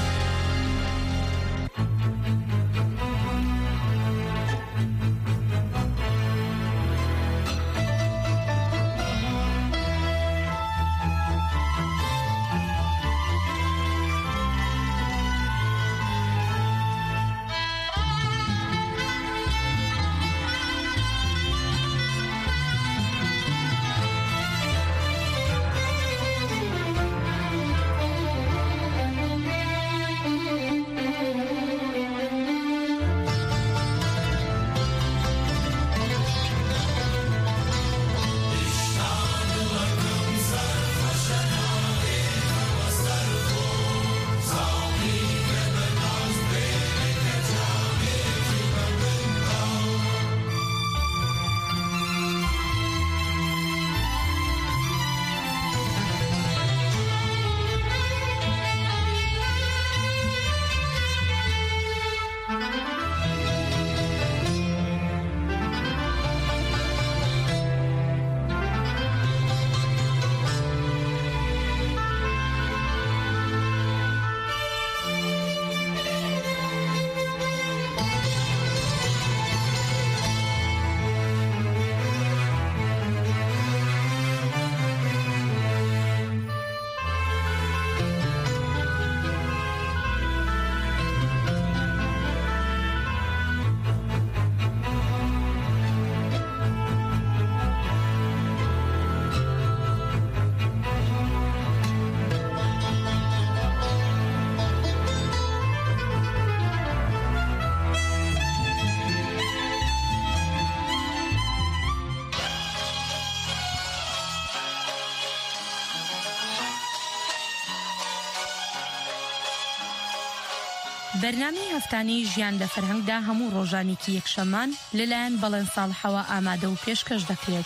بەرنامەی هەفتانەی ژیان لە فەرهەنگدا هەموو ڕۆژانێکی یەکشەمان لەلایەن بەڵێن ساڵحەوە ئامادە و پێشکەش دەکرێت.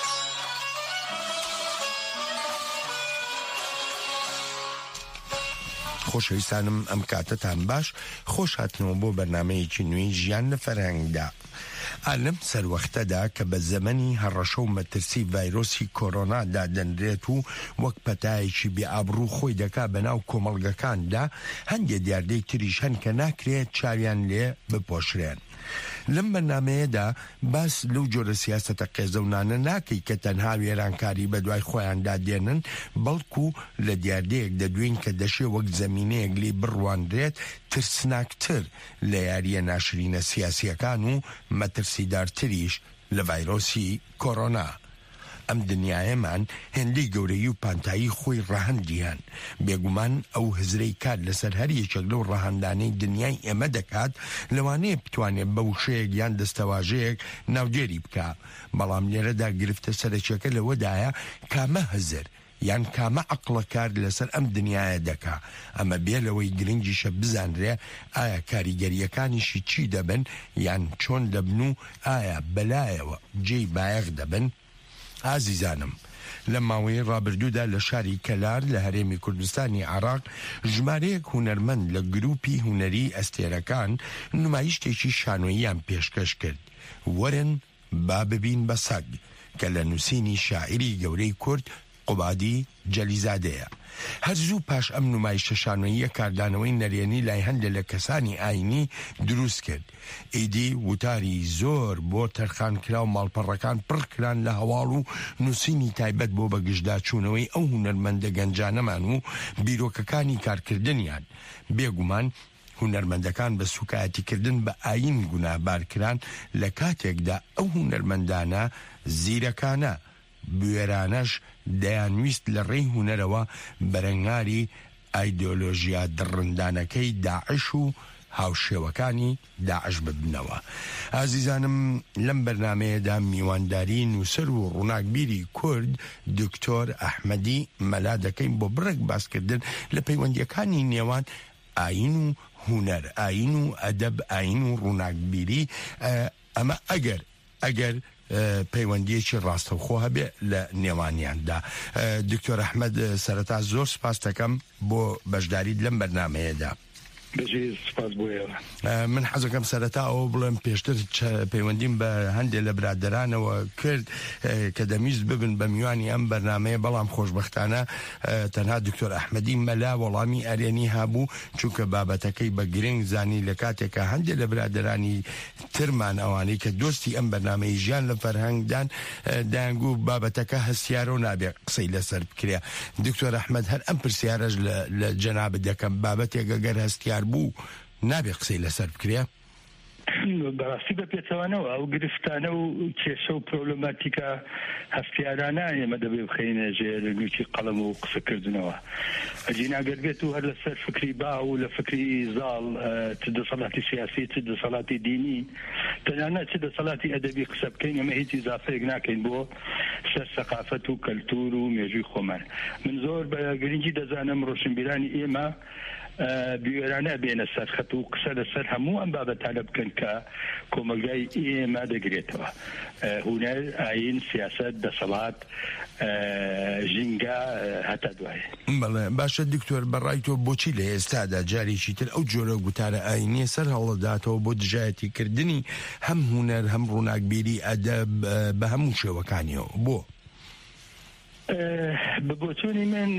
خۆشەویستانم ئەم کاتتان باش، خۆش هاتنەوە بۆ بەرنامەیەکی نوێی ژیان لە فەرهەنگدا. ئالم سەروەختەدا کە بە زەمەنی هەڕەشە و مەترسی ڤایرۆسی کۆرۆنادا دەنرێت و وەک پەتایەکی بێئابڕوو خۆی دەکا بەناو کۆمەڵگەکاندا، هەندێک دیاردەی تریش هەن کە ناکرێت چاویان لێ بپۆشرێن. لەم بەرنامەیەدا باس لەو جۆرە سیاسەتە قێزەونانە ناکەی کە تەنها وێرانکاری بە دوای خۆیاندا دێنن، بەڵکو لە دیاردەیەک دەدوین کە دەشێ وەک زەمینەیەک لی بڕواندرێت ترسناکتر لە یاریە ناشرینە سیاسیەکان و مەترسیدارتریش لە ڤایرۆسی کۆرۆنا. ئەم دنیایەمان هێندەی گەورەی و پانتایی خۆی ڕەهەندیان، بێگومان ئەو هزرەی کات لەسەر هەر یەکێک لەو ڕەهەندانەی دنیای ئێمە دەکات لەوانەیە بتوانێت بە وشەیەک یان دەستەواژەیەک ناودێری بکە، بەڵام لێرەدا گرفتە سەرچێکە لەوەدایە کامە هەزر یان کامە عەقڵە کار لەسەر ئەم دنیایە دەکا. ئەمە بێ لەوەی گرنگیشە بزانرێ ئایا کاریگەریەکانیشی چی دەبن یان چۆن دەبن و ئایا بەلایەوە جێی بایەغ دەبن. ئازیزانم، لە ماوەی ڕابردوودا لە شاری کەلار لە هەرێمی کوردستانی عێراق ژمارەیەک هونەرمەند لە گروپی هونەری ئەستێرەکان نمایشتێکی شانۆییان پێشکەش کرد، وەرن با ببین بە سەگ، کە لە نووسینی شاعری گەورەی کورد قوبادی جەلیزادەیە. هەرزوو پاش ئەم نمایشە شانۆییە کاردانەوەی نەرێنی لای هەندێک لە کەسانی ئاینی دروست کرد. ئیدی وتاری زۆر بۆ تەرخانکرا و ماڵپەڕەکان پڕکران لە هەواڵ و نووسینی تایبەت بۆ بەگشتداچوونەوەی ئەو هونەرمەندە گەنجانەمان و بیرۆکەکانی کارکردنیان. بێگومان هونەرمەندەکان بە سوکایەتیکردن بە ئاین گوناهبارکران لە کاتێکدا ئەو هونەرمەندانە زیرەکانە بوێرانەش دەیانویست لە ڕێی هونەرەوە بەرەنگاری ئایدۆلۆژیا دڕندانەکەی داعش و هاوشێوەکانی داعش ببنەوە. ئازیزانم لەم بەرنامەیەدا میوانداری نووسەر و ڕووناکبیری کورد دکتۆر ئەحمەدی مەلا دەکەین بۆ بڕێک باسکردن لە پەیوەندیەکانی نێوان ئاین و هونەر، ئاین و ئەدەب، ئاین و ڕووناکبیری. ئەمە ئەگەر پەیوەندیەکی ڕاستەوخۆ هەبێ لە نێوانیاندا. دکتۆر ئەحمەد سەرەتا زۆر سپاس دەکەم بۆ بەشداریت لەم بەرنامەیەدا. من حەزەکەم سەرەتا ئەوە بڵێم پێشتر پەیوەندیم بە هەندێک لە برادرانەوە کرد کە دەمیست ببن بە میوانی ئەم بەرنامەیە، بەڵام خۆشبەختانە تەنها دکتۆر ئەحمەدی مەلا وەڵامی ئەرێنی هابوو، چونکە بابەتەکەی بە گرنگ زانی لە کاتێکە هەندێک لە برادرانی ترمان ئەوانەی کە دۆستی ئەم بەرنامەی ژیان لە فەرهەنگدان دایانگو بابەتەکە هەستیارە و نابێ قسەی لەسەر بکرێ. دکتۆر ئەحمەد هەر ئەم پرسیارەش لە جەنابەت دەکەم، بابەتێک ئەگەر هەستیار بوو نابێ قسەی لەسەر بکرێ؟ بەڕاستی بە پێچەوانەوە ئەو گرفتانە و کێشە و پرۆبلەماتیکە هەفتیارانە ئێمە دەبێ بخەینە ژێر نوکی قەڵەم و قسەکردنەوە. ئەجیناگەر بێت و هەر لەسەر فکری با و لە فکری زاڵ چ دەسەڵاتی سیاسی چ دەسەڵاتی دینی تەنانە چ دەسەڵاتی ئەدەبی قسە بکەین، ئەمە هیچ ئیزافەیەک ناکەین بۆ سەر سەقافەت و کەلتور و مێژووی خۆمان. من زۆر بە گرنگی دەزانم ڕۆشنبیرانی ئێمە بیوێرانە بێنە سەرخەت و قسە لەسەر هەموو ئەم بابەتانە بکەن کە کۆمەلگای ئێمە دەگرێتەوە: هونەر، ئاین، سیاست، دەسەڵات، ژینگە هەتا دوایە. بەڵێ باشە دکتۆر، بەڕای تۆ بۆچی لە ئێستادا جارێکی تر ئەو جۆرە گوتارە ئاینیە سەر هەڵداتەوە بۆ دژایەتی کردنی هەم هونەر هەم ڕووناکبیری ئەدەب بە هەموو شێوەکانیەوە؟ بۆ بۆچوونی من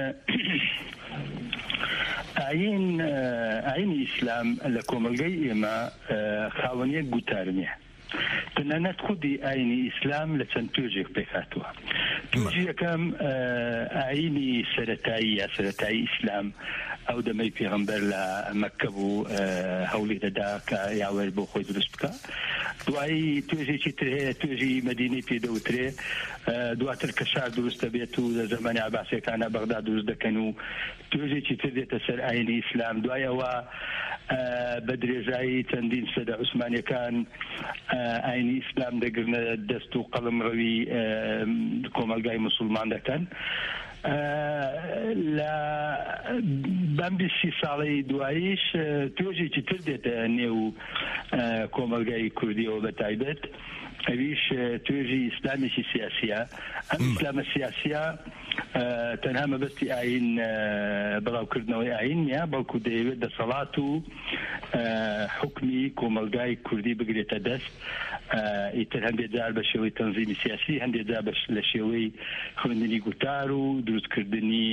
ئاینی ئیسلام لە کۆمەلگەی ئێمە خاوەنیە گوتارنیە. تەنانەت خودی ئاینی ئیسلام لە چەند توێژێک پێکاتوە. توێژی یەکەم ئاینی سەرەتایی ئیسلام ئەو دەمەی پێغەمبەر لە مەککە بوو هەوڵی دەدا کە یاوەر بۆ خۆی دروست بکە. دوایی توێژێکی تر هەیە، توێژی مەدینەی پێدەوترێ، دواتر کە شار دروستە بێت و لە زەمانی عەباسیەکانە بەغدا دروست دەکەن و توێژێکی تر دێتە سەر ئاینی ئیسلام. دوایەوە بە درێژایی چەندین سەدە عوسمانیەکان ئاینی ئیسلام دەگرنە دەست و قەڵەمڕەوی کۆمەلگای موسڵمان دەکەن. لە بەم 20 ساڵەی دواییش توێژێکی تر دێتە نێو کۆمەلگای کوردیەوە بە تایبەت، ئەویش توێژی ئیسلامێکی سیاسیە. ئەم ئیسلامە سیاسیە تەنها مەبەستی ئاین بەڵاوکردنەوەی ئاین نیە، بەڵکو دەیەوێت دەسەڵات و حکمی کۆمەلگای کوردی بگرێتە دەست. ئیتر هەندێک جار بە شێوەی تەنزیمی سیاسی، هەندێک جار لە شێوەی خوێندنی گوتار و دروستکردنی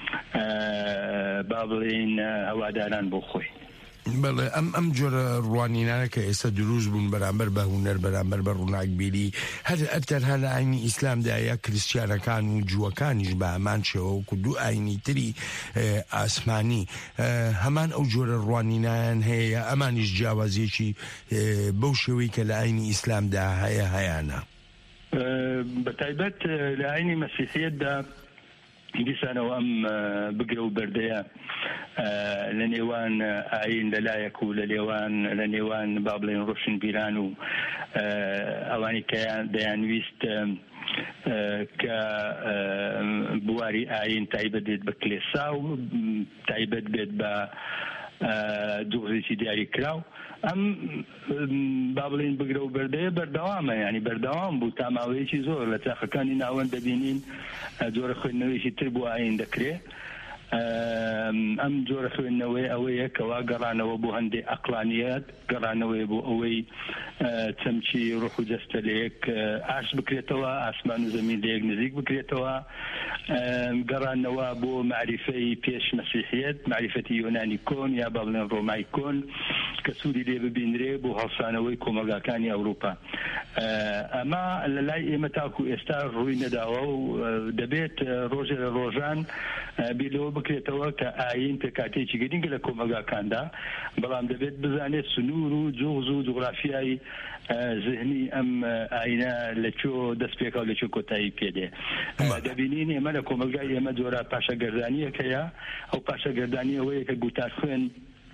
با بڵێن هەواداران بۆ خۆی. بەڵێ ئەم جۆرە ڕوانینانە کە ئێستا دروست بوون بەرامبەر بە هونەر، بەرامبەر بە ڕووناکبیری، هەر تەنها لە ئاینی ئیسلامدایە کریسیانەکان و جووەکانیش بە هەمان شێوە وەکو دوو ئاینی تری ئاسمانی هەمان ئەو جۆرە ڕوانینایان هەیە، ئەمانیش جیاوازیەکی بەو شێوەی کە لە ئاینی ئیسلامدا هەیەیانە. بە تایبەت لە ئاینی مەسیحیەتدا دیسانەوە ئەم بگرە و بەردەیە لە نێوان ئاین لەلایەک و لە نێوان با بڵێن ڕۆشنبیران و ئەوانی کە دەیانویست کە بواری ئاین تایبەت بێت بە کلێسا و تایبەت بێت بە دووڕێکی دیاری کراو. ئەم با بڵێن بگرە و بەردەیە بەردەوامە، ینی بەردەوام بوو تا ماوەیەکی زۆر. لە چاخەکانی ناوەند دەبینین جۆرە خوێندنەوەیکی تر بۆ ئاین دەکرێت. ئەم جۆرە خوێندنەوەی ئەوەیە کەوا گەڕانەوە بۆ هەندێک عەقلانیەت، گەڕانەوەی بۆ ئەوەی چەمچی ڕوح و جەستە لە یەک ئاش بکرێتەوە، ئاسمان و زەمین لە یەک نزیک بکرێتەوە، گەڕانەوە بۆ معریفەی پێش مەسیحیەت، معریفەتی یۆنانی کۆن یا با بڵێن ڕۆمای کۆن کە سوودی لێ ببینرێ بۆ هەڵسانەوەی کۆمەلگاکانی ئەوروپا. ئەمە لە لای ئێمە تاکو ئێستا ڕووی نەداوە و دەبێت ڕۆژێ لە ڕۆژان بیرەوە بکرێتەوە کە ئاین پێکاتێکی گرنگە لە کۆمەلگاکاندا، بەڵام دەبێت بزانێت سنوور و جوغز و جوغرافیای ذهنی ئەم ئاینە لەکوێ دەست پێکا و لەکوێ کۆتایی پێدێ. دەبینین ئێمە لە کۆمەلگای ئێمە جۆرە پاشەگەردانیەکەیە. ئەو پاشەگەردانی ئەوەیە کە گوتار خوێن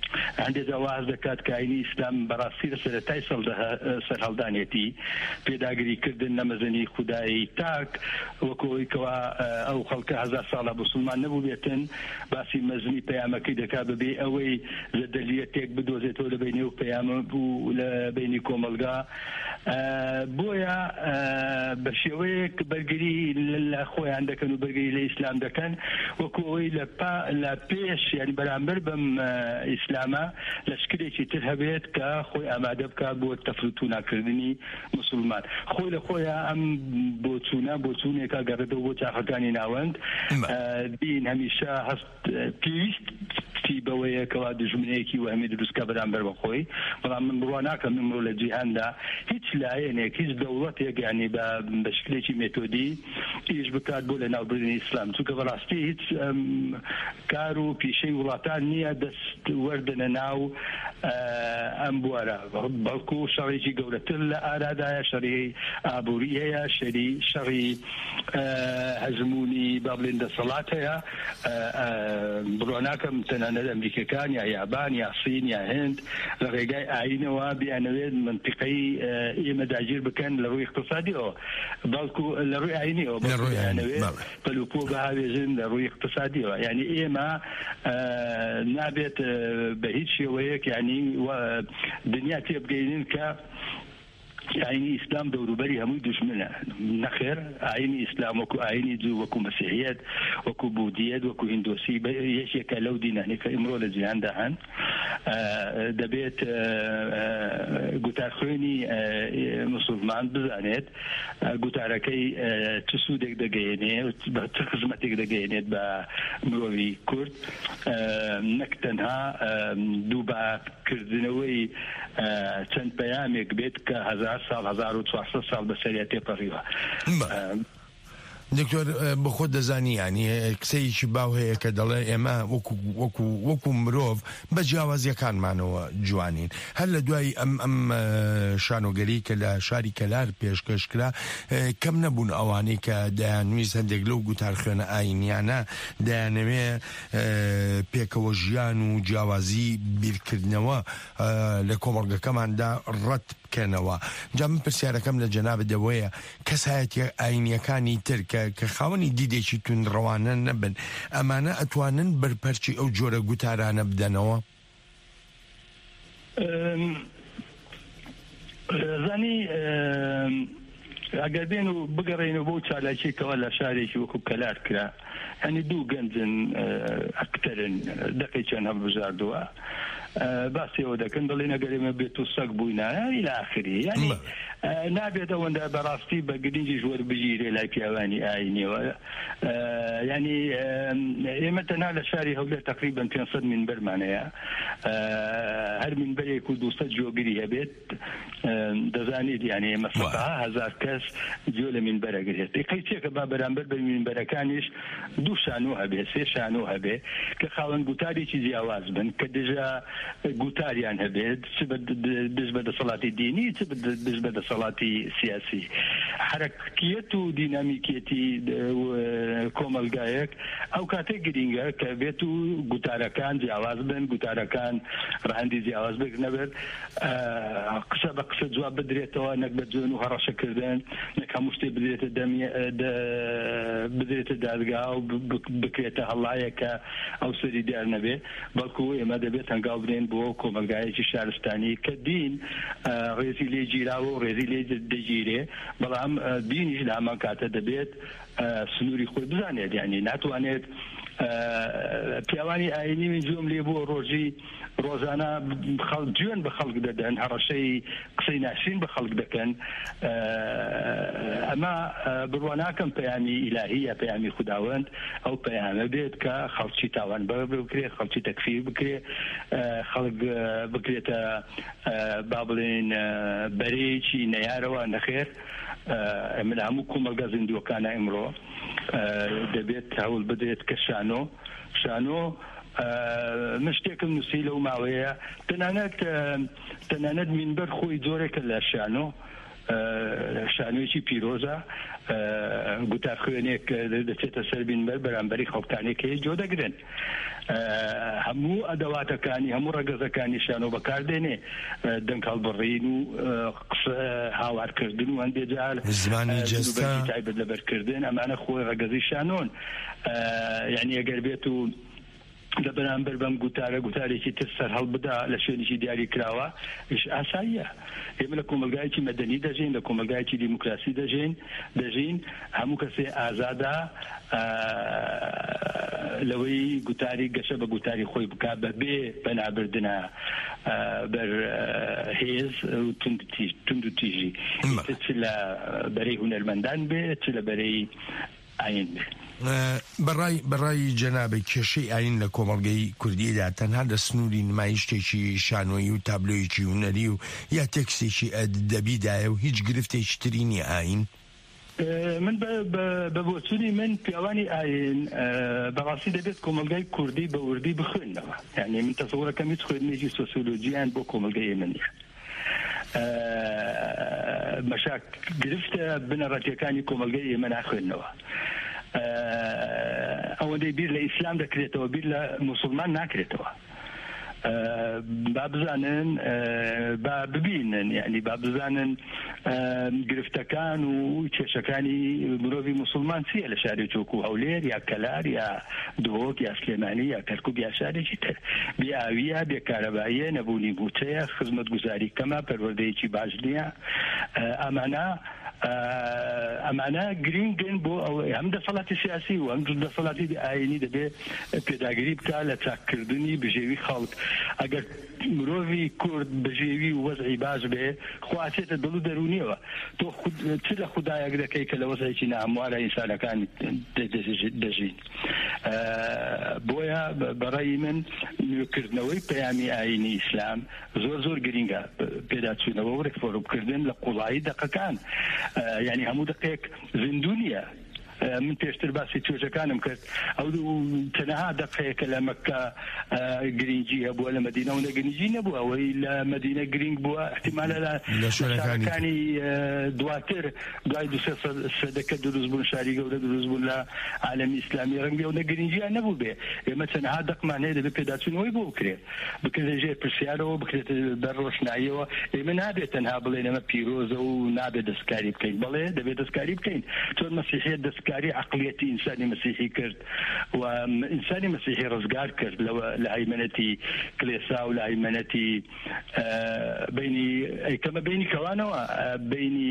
عندي جواز دەکات کە ئاینی ئیسلام بەڕاستی لە سەرەتای سەرهەڵدانێتی پێداگیری کردن نەمەزنی خودایی تاک وەکۆی کەوا ئەو خەڵکە هەزار ساڵە مسلمان نەبوو بێتن باسی مەزنی پەیامەکەی دەکات بەبێ ئەوەی زەدەلیەتێک بدۆزێتەوە لە بینی و پەیامە بوو لە بینی کۆمەلگا بۆیە بە شێوەیەک بەرگری لە خۆیان دەکەن و بەرگری لە ئیسلام دەکەن وەکۆی لە پێش یعنی بەرامبەر بەم ئیسلامە لەشکرێکی تر هەبێت کە خۆی ئامادە بکات بۆ تەفروتوناکردنی مسلمان خۆی لە خۆیان ئەم بۆچوونێکە گەڕێتەوە بۆ چاخەکانی ناوەند دین هەمیشە هەست پێویستی بەوەیەکەوە دژمنەیەکی وەهمی دروستکە بەرامبەر بەخۆی بەڵام من بڕوا ناکەم ئەمڕۆ لە جیهاندا هیچ لایەنێک هیچ دەوڵەتێک یعنی بە شکلێکی مێتۆدی ئیش بکات بۆ لە ناوبردنی ئیسلام چونکە بەڕاستی هیچ کار و پیشەی وڵاتان نییە دەست وەردنە ناو ئەم بوارە بەڵکو شەڕێکی گەورەتر لە ئارادایە شەڕی ئابووری هەیە شەڕی هەزمونی با بڵێن دەسەڵات هەیە بڕوا ناکەم تەنانەت ئەمریکەکان یا یابان یا سین یا هند لە ڕێگای ئاینەوە بیانەوێت منتیقەی ئێمە داگیر بکەن لە ڕووی اقتصادیەوە بەڵکو لە ڕووی ئاینیەوە بیانەوێت پەلوپۆ بەهاوێژن لە ڕووی اقتصادیەوە یعنی ئێمە نابێت بە هیچ شێوەیەک یعنی دنیا تێبگەینن کە ئاینی ئیسلام دەوروبەری هەمووی دژمنە نەخێر ئاینی ئیسلام وەکو ئاینی جوو وەکو مەسیحیەت وەکو بودیەت وەکو هیندۆسی یەکێکە لەو دینانەی کە ئیمڕۆ لە جیهاندا هەن دەبێت گوتارخوێنی مسلمان بزانێت گوتارەکەی چ سوودێک دەگەیەنێت چ خزمەتێک دەگەیەنێت بە مرۆڤی کورد نەک تەنها دووبارکردنەوەی چەند پەیامێک بێت کە 1400 ساڵ بەسەریە تێپەڕیوە دکتۆر بخۆ دەزانی ینی کسەیەکی باو هەیە کە دەڵێ ئێمە وەکو مرۆڤ بە جیاوازیەکانمانەوە جوانین هەر لە دوای ئەم شانۆگەری کە لە شاری کەلار پێشکەشکرا کەم نەبوون ئەوانەی کە دەیانویست هەندێک لەو گوتارخوێنە ئاینیانە دەیانەوێ پێکەوە ژیان و جیاوازی بیرکردنەوە لە کۆمەڵگەکەماندا ڕەت بکەنەوە جا من پرسیارەکەم لە جەنابەت دەوەیە کەسایەتی ئاینیەکانی تر کە خاوەنی دیدێکی توندڕەوانە نەبن ئەمانە ئەتوانن بەرپەرچی ئەو جۆرە گوتارانە بدەنەوە زانی ئەگەر بێن و بگەڕێنەوە بۆ چالاکیەکەوە لە شارێکی وەکو کەلار کرا هەنی دوو گەنجن ئەکتەرن دەقی چەند هەڵبژاردووە باسیەوە دەکەن دەڵێن ئەگەر ئێمە بێت و سەگ بووینە إلى آخره یعنی نابێت ئەوەندە بەڕاستی بە گرنگی ژوەر بژیرێ لای پیاوانی ئاینیەوە یعنی ئێمە تەنها لە شاری هەولێر تقریبا 500 منبەرمانەیە هەر منبەرێک و 200 جۆگری هەبێت دەزانیت یعنی ئێمە 100,000 کەس جۆ لە منبەرەگرێت قەیچێکە با بەرامبەر بە منبەرەکانیش دوو شانۆ هەبێ سێ شانۆ هەبێ کە خاوەن گوتارێکی جیاواز بن کە دژە گوتاریان هەبێت دژ بە دەسەڵاتی دینی دژ بە دەسەڵاتی سیاسی حرەکیەت و دینامیکێتی کۆمەلگایەک ئەو کاتێک گرینگە کە بێت و گوتارەکان جیاواز بن گوتارەکان ڕەهەندی جیاواز بێت نەبێت قسە بە قسە جواب بدرێتەوە نەک بە جوێن و هەڕەشەکردن نەک هەموو شتێ بدرێتە دادگا و بکرێتە هەڵایەکە ئەو سەری دیار نەبێ بەڵکو ئێمە دەبێت هەنگاو بنێن بۆ کۆمەلگایەکی شارستانی کە دین ڕێزی لێ گیراوە و ڕێزی لێ دەگیرێ بەڵام دینیش لە هەمان کاتە دەبێت سنووری خۆی بزانێت یعنی ناتوانێت پیاوانی ئاینی من جۆم لێ بۆ ڕۆژی ڕۆژانە جوێن بە خەڵک دەدەن هەڕەشەی قسەی ناشرین بە خەڵک دەکەن ئەمە بڕوا ناکەم پەیامی ئیلاهی یا پەیامی خوداوەند ئەو پەیامە بێت کە خەڵکی تاوان بکرێت خەڵکی تەکفیر بکرێت خەڵک بکرێتە با بڵێن بەرەیەکی نەیارەوە نەخێر من هەموو کۆمەلگا زیندووەکانە ئەمڕۆ دەبێت هەوڵ بدرێت کە شانۆ من شتێکم نووسی لەو ماوەیە تەنانەت منبەر خۆی جۆرێکە لە شانۆ شانوێکی پیرۆزە گوتار خوێنێک دەچێتە سەر بینبەر بەرامبەری خەڵکانێکی جۆ دەگرن هەموو ئەدەواتەکانی هەموو ڕەگەزەکانی شانۆ بەکاردێنێ دەنگ هەڵبڕین و قسە هاوارکردن و هەندێک جار زمانی جەستا تایبەت لەبەرکردن ئەمانە خۆی ڕەگەزی شانۆن یعنی ئەگەر بێت و لە بەرامبەر بەم گوتارێکی تر سەر هەڵبدا لە شوێنێکی دیاری کراوە ئاساییە ئێمە لە کۆمەلگایەکی مەدەنی دەژین لە کۆمەلگایەکی دیموکراسی دەژین هەموو کەسێ ئازادە لەوەی گوتاری گەشە بە گوتاری خۆی بک بەبێ بەنابردنە بەر هێز و تند و تیژی چ لە بەرەی هونەرمەندان بێ چ لە بەرەی ئاین بێ بەڕای جەنابە کێشەی ئاین لە کۆمەڵگەی کوردیدا تەنها لە سنووری نمایشتێکی شانۆیی و تابلۆیەکی هونەری و یا تێکستێکی ئەدەبیدایە و هیچ گرفتێکی تری نیە ئاین من بە بۆچوونی من پیاوانی ئاین بەڕاستی دەبێت کۆمەلگای کوردی بە وردی بخوێنەوە یعنی من تەسەوڕەکەم هیچ خوێندنێکی سۆسیۆلۆجییان بۆ کۆمەلگای من نیە مەشاک گرفتە بنەڕەتیەکانی کۆمەلگای ئێمە ناخوێنەوە ئەوەندەی بیر لە ئیسلام دەکرێتەوە بیر لە موسڵمان ناکرێتەوە با بزانن با ببینن یعنی با بزانن گرفتەکان و کێشەکانی مرۆڤی موسڵمان چیە لە شارێکی وەکو هەولێر یا کەلار یا دۆک یا سلێمانی یا کەرکوب یا شارێکی تر بێ ئاویە بێ کارەباییە نەبوونی بوتەیە خزمەتگوزاری کەمە پەروەردەیەکی باش نییە ئەمانە گرنگن بۆ هەم دەسەڵاتی سیاسی و هەم دەسەڵاتی ئاینی دەبێت پێداگیری بکە لە چاککردنی بژێوی خەڵک ئەگەر مرۆڤی کورد بژێوی و وەزعی باش بێ خواتێتە دڵ و دەرونیەوە تۆ چ لە خوددایەک دەکەی کە لە وەزعێکی ناموارە ئینسانەکانی دەژین بۆیە بەڕێی من نوێکردنەوەی پەیامی ئاینی ئیسلام زۆر گرنگە پێداچوونەوە و ڕێکفۆرمکردن لە قوڵایی دەقەکان یعنی هەموو دقێک زیندوو من پێشتر باسی توێژەکانم کرد ئەو تەنەها دەقەیەکە لە مەککە گرنگی هەبووە لە مەدینە و نەگرنگی نەبووە ئەوەی لە مەدینە گرنگ بووە احتیمالە لە شارەکانی دواتر دوای 200 سەدەکە دروست بوون شاری گەورە دروست بوون لە عالەمی ئیسلامی ڕەنگە و نەگرنگیان نەبوو بێ ئێمە تەنەها دەقمان هەیە دەبێت پێداچوونەوەی بۆ بکرێت بکرێت ژێر پرسیارەوە بکرێت بەر ڕۆشناییەوە ئێمە نابێت تەنها بڵێن ئەمە پیرۆزە و نابێت دەستکاری بکەین بەڵێ دەبێت دەستکاری بکەین چۆن مەسیحیەت دەستکاری عقليتي إنساني مسيحي كرد وإنساني مسيحي رزقار كرد لهيمنتي كليسا ولهيمنتي بيني كما بيني كوانا بيني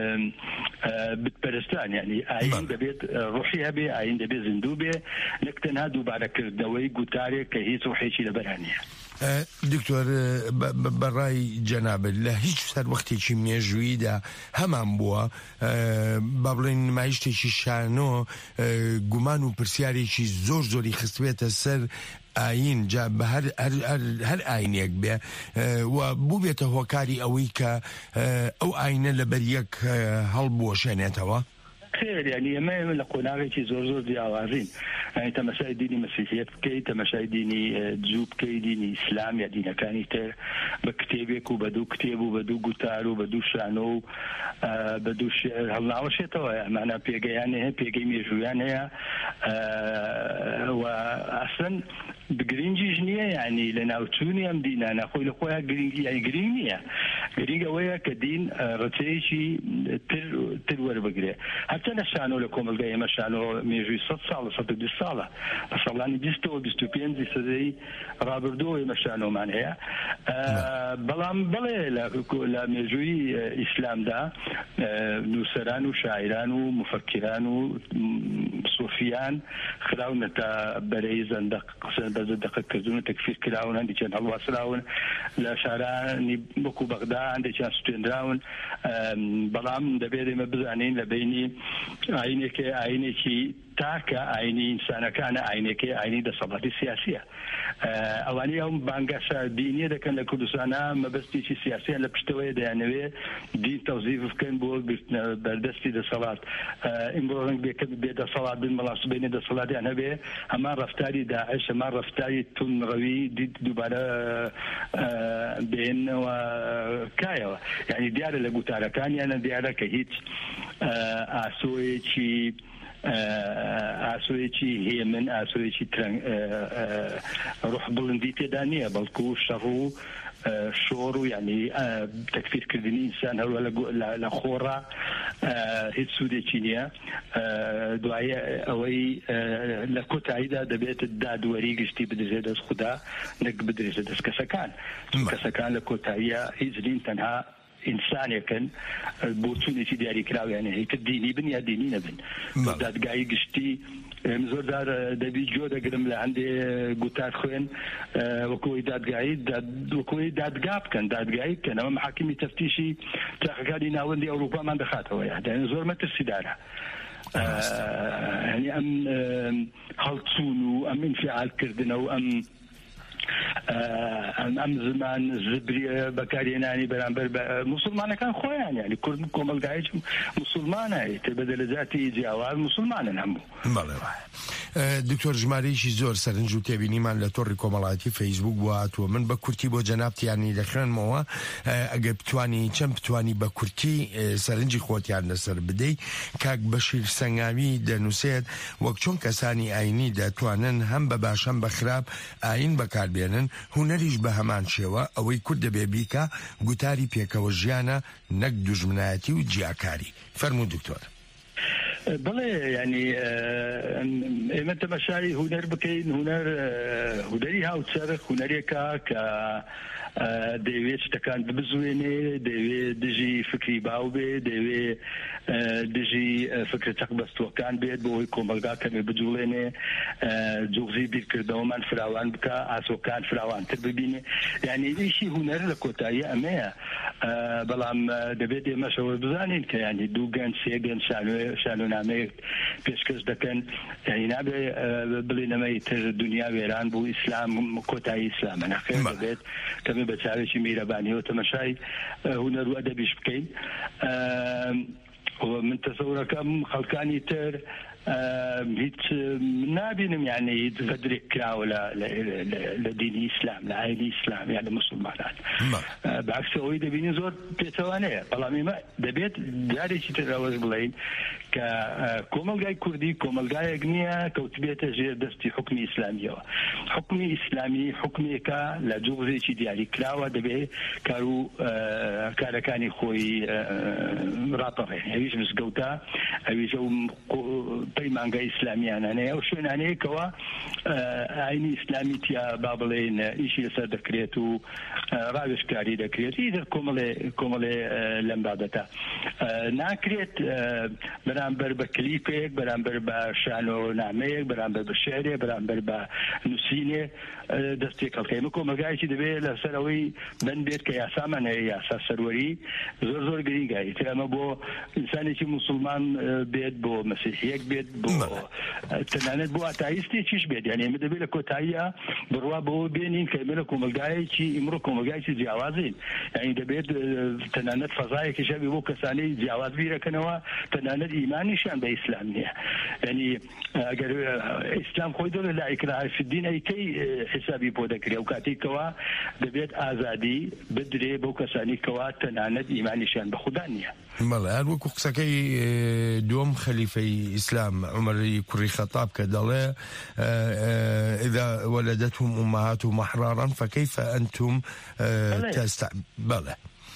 بتبرستان يعني عين دبيت روحي هبي عين دبيت زندوبي لكن هادو بعد كردوي قتاري كهيس وحيشي لبرانية دکتۆر بەڕای جەنابەت لە هیچ سەر وەختێکی مێژوویدا هەمان بووە با بڵێن نمایشتێکی شانۆ گومان و پرسیارێکی زۆری خستوێتە سەر ئاین جا بە هەر ئاینێک بێ و بوو بێتە هۆکاری ئەوەی کە ئەو ئاینە لەبەر یەک هەڵبوەشێنێتەوە خير يعني ما لە قۆناغێکی زۆر دیاوازین يعني تەمەشای دینی مەسیحیەت بکەیت تەمەشای دینی جوو بکەیت دینی ئیسلام یا دینەکانی تر بە کتێبێک و بە دوو کتێب و بە دوو گوتار و بە دوو شانۆ و بە دوو شێعر هەڵناوەشێتەوە ئەمانە پێگەیان هەیە پێگەی مێژوویان هەیە و ئەسڵەن گرنگیش نییە یعنی لە ناوچوونی ئەم دینانە خۆی لە خۆیان گرنگی یعنی گرنگ نییە گرنگ ئەوەیە کە دین ڕچەیەکی تر وەربگرێ هەرچەندە شانۆ لە کۆمەلگای ئێمە شانۆ مێژووی 100 ساڵە 120 ساڵە بە ساڵانی 25 سەدەی ڕابردووە ئێمە شانۆمان هەیە بەڵام بڵێ لە مێژووی ئیسلامدا نووسەران و شاعران و مفەکران و سۆفیان خراونەتە بەرەی زەندەق دەقەکردن و تەکفیر کراون هەندێکیان هەڵواسراون لە شارانی وەکو بەغدا هەندێکیان سوێندراون بەڵام دەبێت ئێمە بزانین لە بینی ئاینێکی تاکە ئاینی ئینسانەکانە ئاینێکی ئاینی دەسەڵاتی سیاسیە ئەوانی ئەم بانگەشە دینیە دەکەن لە کوردستانە مەبەستێکی سیاسیان لە پشتەوەی دەیانەوێ دین تەوزیف بکەن بۆ گرتنە بەردەستی دەسەڵات ئیمڕۆ ڕەنگ بێ دەسەڵات بن مەڵاس بینێ دەسەڵاتیان هەبێ هەمان ڕەفتاری داعش هەمان ڕەفتاری تونڕەوی دووبارە بێنەوە کایەوە یعنی دیارە لە گوتارەکانیانە دیارە کە هیچ ئاسۆیەکی هێمن ئاسۆیەکی ڕوح بڵندی تێدا نییە بەڵکو شەڕ و شۆڕ و یعنی تەکفیرکردنی ئینسان هەروە لە خۆڕا هیچ سوودێکی نییە دوایە ئەوەی لە کۆتاییدا دەبێت دادوەری گشتی بدرێت دەست خوددا نەک بدرێتە دەست کەسەکان لە کۆتاییە هیچ نین تەنها ئینسانێکن بۆ چوونێکی دیاریکراویانە هیتر دینی بن یا دینی نەبن دادگایی گشتی زۆردار دەبی جۆ دەگرم لە هەندێ گوتار خوێن وەکوی دادگایی وەکوی دادگا بکەن دادگایی بکەن ئەمە محاکمی تەفتیشی تاقەکانی ناوەندی ئەوروپامان دەخاتەوە یادێن زۆر مەترسیدارە ینی ئەم هەڵچوون و ئەم ئینفعالکردنە و ئەم زمان زبریە بەکارهێنانی بەرامبەر بە موسڵمانەکان خۆیان یعنی کورد کۆمەلگایەک موسڵمانە بەدەلەجاتی جیاواز موسڵمانن هەموو دکتۆر ژمارەیەکی زۆر سەرنج و تێبینیمان لە تۆڕی کۆمەڵایەتی فەیسبوک بوو هاتووە من بە کورتی بۆ جەنابتیانی دەخێنمەوە ئەگەر بتوانی چەند بتوانی بە کورتی سەرنجی خۆتیان لەسەر بدەی کاک بەشیر سەنگاوی دەنووسێت وەک چۆن کەسانی ئاینی دەتوانن هەم بە باش هەم بە خراپ ئاین بەکاربێنن هونەریش بە هەمان شێوە ئەوەی کورد دەبێ بیکە گوتاری پێکەوە ژیانە نەک دوژمنایەتی و جیاکاری فەرموو دکتۆر بڵێ ینی ئێمە تەماشای هونەر بکەین هونەری هاوچەرخ هونەرێکە کە دەیوێت شتەکان ببزوێنێ دەیوێت دژی فکری باو بێ دەیوێت دژی فکر تەقبەستوەکان بێت بۆ ئەوەی کۆمەلگا کەمێ بجوڵێنێ جوغزی بیرکردنەوەمان فراوان بکە ئاسۆکان فراوانتر ببینێ یعنی ئیشی هونەر لە کۆتایی ئەمەیە بەڵام دەبێت ئێمەشەوە بزانین کە ینی دوو گەنج سێ گەنج شانۆنامەیەک پێشکەش دەکەن یعنی نابێ بڵێنەمەی تر دنیا وێران بوو ئیسلام کۆتایی ئیسلامە نەخێر دەبێت کەمێ بە چاوێکی میرەبانیەوە تەماشای هونەر و ئەدەبیش بکەین من تەسەورەکەم خەڵکانی تر هیچ نابینم یعنی هیچ غەدرێک کراوە لە دینی ئیسلام لە ئاینی ئیسلام یا لە موسڵمانان بەعکس ئەوەی دەبینی زۆر پێچەوانەیە بەڵام ئێمە دەبێت جارێکی تر ئەوەش بڵێین کە کۆمەلگای کوردی کۆمەلگایەک نییە کەوتبێتە ژێر دەستی حکمی ئیسلامیەوە حکمی ئیسلامی حکمێکە لە جوغزێکی دیاری کراوە دەبێت کار و کارەکانی خۆی ڕاپەڕێن ئەویش مزگەوتە ئەویش ئەو پەیمانگای ئیسلامیانانەیە ئەو شوێنانەیەکەوە ئاینی ئیسلامی تیا با بڵێن ئیشی لەسەر دەکرێت و ڕاوێژکاری دەکرێت ئیتر کۆمەڵێ لەم بابەتە ناکرێت بەرامبەر بە کلیپێک بەرامبەر بە شانۆنامەیەک بەرامبەر بە شێرێ بەرامبەر بە نووسینێ دەستێک هەڵکەین کۆمەلگایەکی دەبێت لەسەر ئەوەی بند بێت کە یاسامان هەیە یاسا سەروەری زۆر گرنگایی تر ئەمە بۆ ئینسانێکی موسڵمان بێت بۆ مەسیحیەک بێت بۆ تەنانەت بۆ ئاتایستێکیش بێت یعنی ئێمە دەبێت لە کۆتاییە بڕوا بەوە بێنین کە ئێمە لە کۆمەلگایەکی ئیمڕۆ کۆمەلگایەکی جیاوازین یعنی دەبێت تەنانەت فەزایەکی شەبی بۆ کەسانەی جیاواز بیرەکەنەوە تەنانەت ئیمانیشان بە ئیسلام نییە یعنی ئەگەر ئیسلام خۆی دەڵێت لا ئیکراهە فی الدین ئەیکەی حسابی بۆ دەکرێت و کاتێکەوە دەبێت ئازادی بدرێ بەو کەسانی کەوا تەنانەت ئیمانیشان بە خودا نییە بەڵێ هەر وەکو قسەکەی دووەم خەلیفەی ئیسلام عومەری کوڕی خەتاب کە دەڵێ إذا ولدتهم أمهاتهم أحرارا فكيف أنتم بەڵێ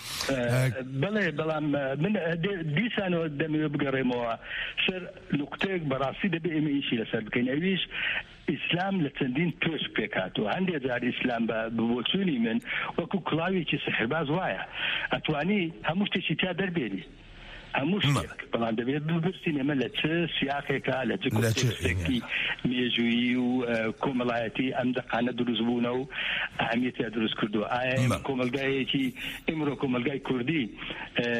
بەڵێ بەڵام من دیسانەوە دەمەوێت بگەڕێمەوە سەر نوقتەیەک بەڕاستی دەبێت ئێمە ئیشی لەسەر بکەین ئەویش ئیسلام لە چەندین پێش پێکاتەوە هەندێک جار ئیسلام بە بۆچوونی من وەکو کڵاوێکی سەحرباز وایە ئەتوانی هەموو شتێکی تا دەربێنی هەموو شتێک بەڵام دەبێت بپرسین ئێمە لە چ سیاقێکە لە چ کۆنتێکسێکی مێژوویی و کۆمەڵایەتی ئەم دەقانە دروست بوونە و ئەهەمیەتیان دروست کردووە ئایا ئێمە کۆمەلگایەکی ئیمڕۆ کۆمەلگای کوردی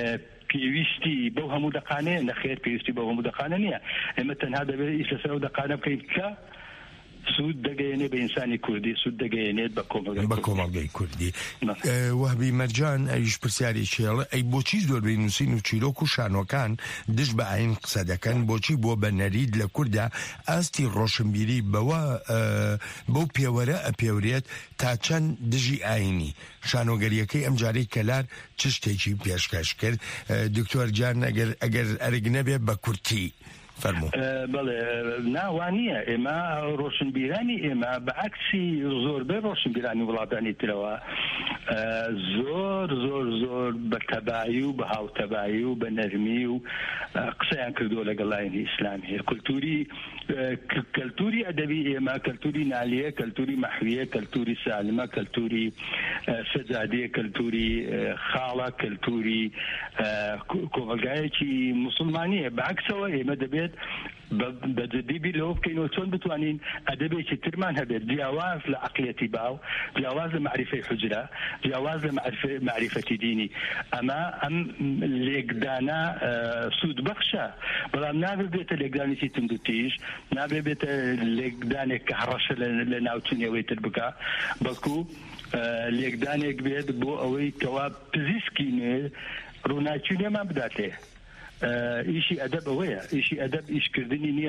پێویستی بەو هەموو دەقانەیە نەخێر پێویستی بەو هەموو دەقانە نییە ئێمە تەنها دەبێت ئیش لەسەر ئەو دەقانە بکەین کە سود دەگەیەنێ بە ئینسانی کوردی سود دەگەیەنێت بە کۆمەڵگەی کوردی وهبی مەرجان ئەویش پرسیاری چێڵە ئەی بۆچی زۆربەی نووسین و چیرۆک و شانۆکان دش بە ئاین قسە دەکەن بۆچی بۆ بە نەرید لە کووردا ئاستی ڕۆشنبیری بەو پێوەرە ئەپێورێت تا چەند دژی ئاینی شانۆگەریەکەی ئەم جارەی کەلار چ شتێکی پێشکەش کرد دکتۆر جان ئەگەر ئەرگ نەبێت بە کورتی فەرموو بەڵێ ناوانییە ئێمە ڕۆشنبیرانی ئێمە بە عکسی زۆربەی ڕۆشنبیرانی وڵاتانی ترەوە زۆر زۆر زۆر بە تەبایی و بە هاوتەبایی و بە نەرمی و قسەیان کردووە لەگەڵ لایەنی ئیسلامی کەلتوری ئەدەبی ئێمە کەلتوری نالیە کەلتوری مەحویە کەلتوری سالمە کەلتوری سەجادەیە کەلتوری خاڵە کەلتوری کۆمەلگایەکی موسڵمانیە بە عکسەوە ئێمە دەبێت بەجددی بیر لەوە بکەینەوە چۆن بتوانین ئەدەبێکی ترمان هەبێت جیاواز لە عەقڵیەتی باو جیاواز لە معریفەی حوجرە جیاواز لە معریفەتی دینی ئەمە ئەم لێکدانە سوودبەخشە بەڵام نابێتە لێکدانێکی تند و تیژ نابێتە لێکدانێک کە هەڕەشە لە ناوچوونیەوەی تر بکە بەڵکو لێکدانێک بێت بۆ ئەوەی کەوا پزیسکی نوێ ڕووناچوونیەمان بداتێ ئیشی ئەدەب ئەوەیە ئیشی ئەدەب ئیشکردنی نییە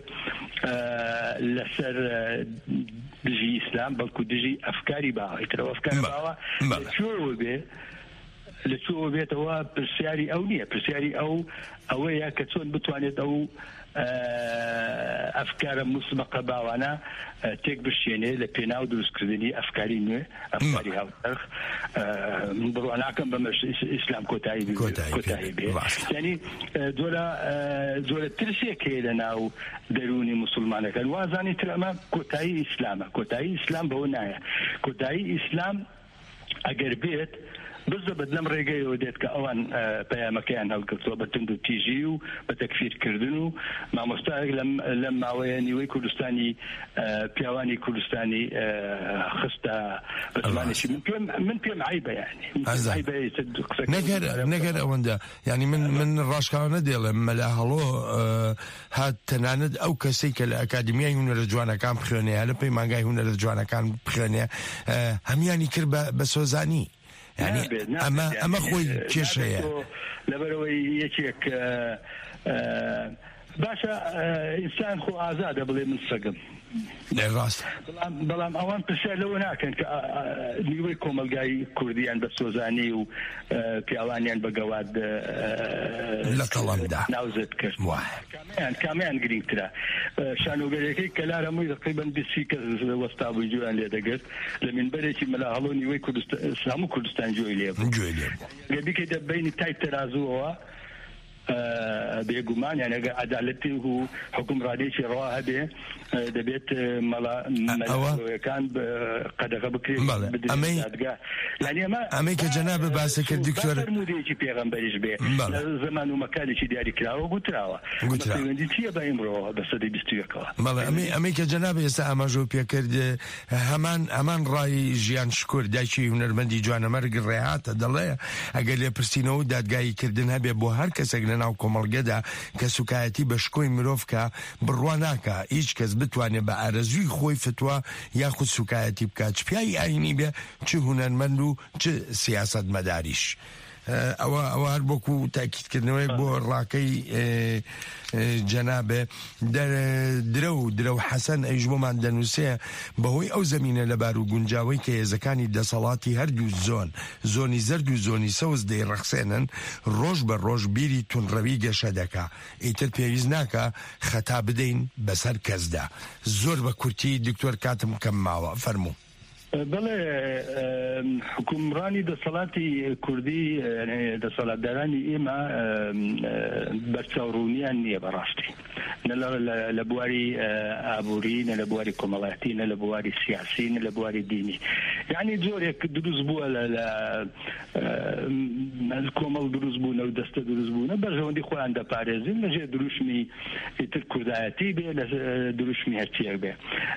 لەسەر دژی ئیسلام بەڵکو دژی ئەفکاری باوە ئیترەوە ئەفکاری باوە لەکوێوە بێتەوە پرسیاری ئەو نییە پرسیاری ئەوەیە کە چۆن بتوانێت ئەو ئەفکارە مسبقە باوانە تێک بشێنێ لە پێناو دروستکردنی ئەفکاری نوێ ئەفکاری هاوتەرخ بڕواناکەم بە ئیسلام کۆتایی بێ یعنی زۆرە ترسێک هەیە لە ناو دەرونی موسڵمانەکان وازانی تر ئەمە کۆتایی ئیسلامە کۆتایی ئیسلام بەوە نایە کۆتایی ئیسلام ئەگەر بێت بزبط لەم ڕێگەیەوە دێت کە ئەوان پەیامەکەیان هەڵگرتووە بە تند و تیژی و بە تەکفیرکردن و مامۆستایەک لەم ماوەیە نیوەی کوردستانی پیاوانی کوردستانی خستە بەزمانێکی من پێم عیبە یعنی نەگەر ئەوەندە یعنی من ڕاشکاوە نەدێڵم مەلا هەڵۆ هات تەنانەت ئەو کەسەی کە لە ئەکادمیای هونەرە جوانەکان بخوێنێ لە پێی مانگای هونەرە جوانەکان بخوێنێ هەمیانی کرد بە سۆزانی يعني أما خوي كيشيا لبروي يشيك باشا إنسان خو آزاد بلي من سقم راست بەڵام ئەوان پرسیار لەوە ناکەن کە نیوەی کۆمەلگای کوردیان بە سۆزانی و پیاوانیان بە گەواد لە تەڵەمدا ناوزت کرد کامیان گرنگترە شانۆگەرەکەی کەلار هەمووی تقریباً 20 کەس وەستابووی جویان لێ دەگرت لە منبەرێکی مەلا هەڵۆ نیوەی هەموو کوردستان جوێی لێ گەبیکە دەبینی تای تەرازووەوە بێگومان یان ئەگەر عەدالەتی و حکومڕانیەکی ڕەوا هەبێ دەبێت مەلایەکان قەدەغە بکرێت ئەمەی کە جەنابە باسە کرد دکتۆر فرمودەیەکی پێغەمبەریش بێ لە زەمان و مەکانێکی دیاری کراوە گوتراوە پەیوەندی چییە بە ئیمڕۆ بە سەدەی 21ەوە بەڵێ ئەمەی کە جەنابە ئێستا ئاماژە پێکرد هەمان ڕای ژیان شکور دایکی هونەرمەندی جوانەمەرگ ڕێهاتە دەڵێ ئەگەر لێ پرسینەوە دادگاییکردن هەبێ بۆ هەر کەسێک لە ناو کۆمەڵگەدا کە سوکایەتی بە شکۆی مرۆڤ کە بڕوا ناکە هیچ کەس بتوانێت بە ئارەزووی خۆی فتووە یاخود سوکایەتی بکات چ پیاوی ئاینی بێ چ هونەرمەند و چ سیاسەت مەداریش ئەوە هەر بۆکو تاکیدکردنەوەی بۆ ڕاکەی جەنابێ درە و حەسەن ئەیژبۆمان دەنووسێ بەهۆی ئەو زەمینە لەبار و گونجاوی کە هێزەکانی دەسەڵاتی هەردوو زۆنی زەرد و زۆنی سەوز دەیڕەخسێنن ڕۆژ بە ڕۆژ بیری تونڕەوی گەشە دەکا ئیتر پێویست ناکە خەتا بدەین بەسەر کەسدا زۆر بە کورتی دکتۆر کاتم کەم ماوە فەرموو بەڵێ حکومڕانی دەسەڵاتی کوردی دەسەڵاتدارانی ئێمە بەرچاوڕوونیان نییە بەڕاستی لە بواری ئابووری نە لە بواری کۆمەڵایەتی نە لە بواری سیاسی نە لە بواری دینی یعنی جۆرێک دروست بووە لە کۆمەڵ دروست بوونە و دەستە دروست بوونە بەرژەوەندی خۆیان دەپارێزن لەژێر دروشمی ئیتر کوردایەتی بێ لە دروشمی هەرچیەک بێ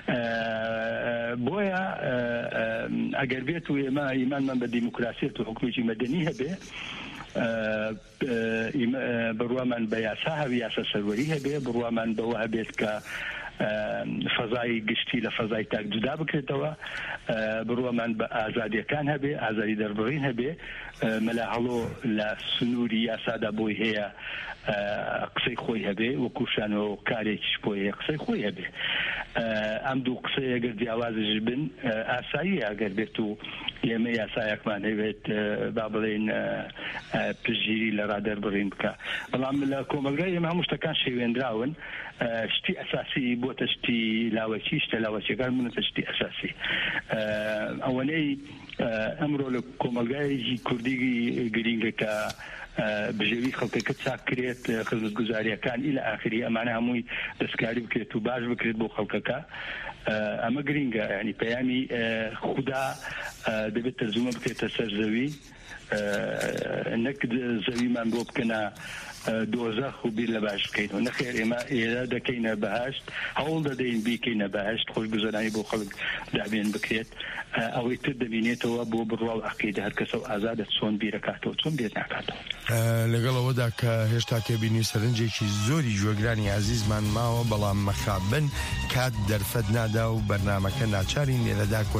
بۆیە ئەگەر بێت و ئێمە ئیمانمان بە دیموکراسی و حکومێکی مەدەنی هەبێ بڕوامان بە یاسا هەبێ یاسا سەروەری هەبێ بڕوامان بەوە هەبێت کە فەزای گشتی لە فەزای تاک جودا بکرێتەوە بڕوامان بە ئازادیەکان هەبێ ئازادی دەربڕین هەبێ مەلا هەڵۆ لە سنووری یاسادا بۆی هەیە قسەی خۆی هەبێ وەکوشانەوە کارێکیش بۆی هەیە قسەی خۆی هەبێ ئەم دوو قسەی ئەگەر جیاوازش بن ئاسایی ئەگەر بێت و ئێمە یاسایەکمان هەبێت با بڵێن پشگیری لە ڕادەربڕین بکە بەڵام لە کۆمەلگای ئێمە هەموو شتەکان شێوێنراون شتی ئەساسی بۆتە شتی لاوەکی شتە لاوەکیەکان بنێتە شتی ئەساسی ئەوەنەی ئەمڕۆ لە کۆمەلگایەکی کوردی گرینگە کە بژێوی خەڵکەکە چاکرێت خزمەتگوزاریەکان ئیلە ئاخری ئەمانە هەمووی دەستکاری بکرێت و باش بکرێت بۆ خەڵکەکە ئەمە گرینگە ینی پەیامی خودا دەبێت تەرجمە بکرێتە سەر زەوی نەک زەویمان بۆ بکەنە دۆزەخ و بیر لە باش بکەینەوە نەخێر ئێمە ئێرە دەکەینە بەهەشت هەوڵ دەدەین بیکەینە بەهەشت خۆشگوزەرانی بۆ خەڵک دابێن بکرێت ئەوەی تر دەبینێتەوە بۆ بڕواو عەقیدە هەر کەسە و ئازادە چۆن بیرەکاتەوە چۆن بێت ناکاتەوە لەگەڵەوەدا کە هێشتا تێبینی سەرنجێکی زۆری جوێگرانی عزیزمان ماوە بەڵام مەخابن کات دەرفەت نادا و بەرنامەکە ناچارین لێرەدا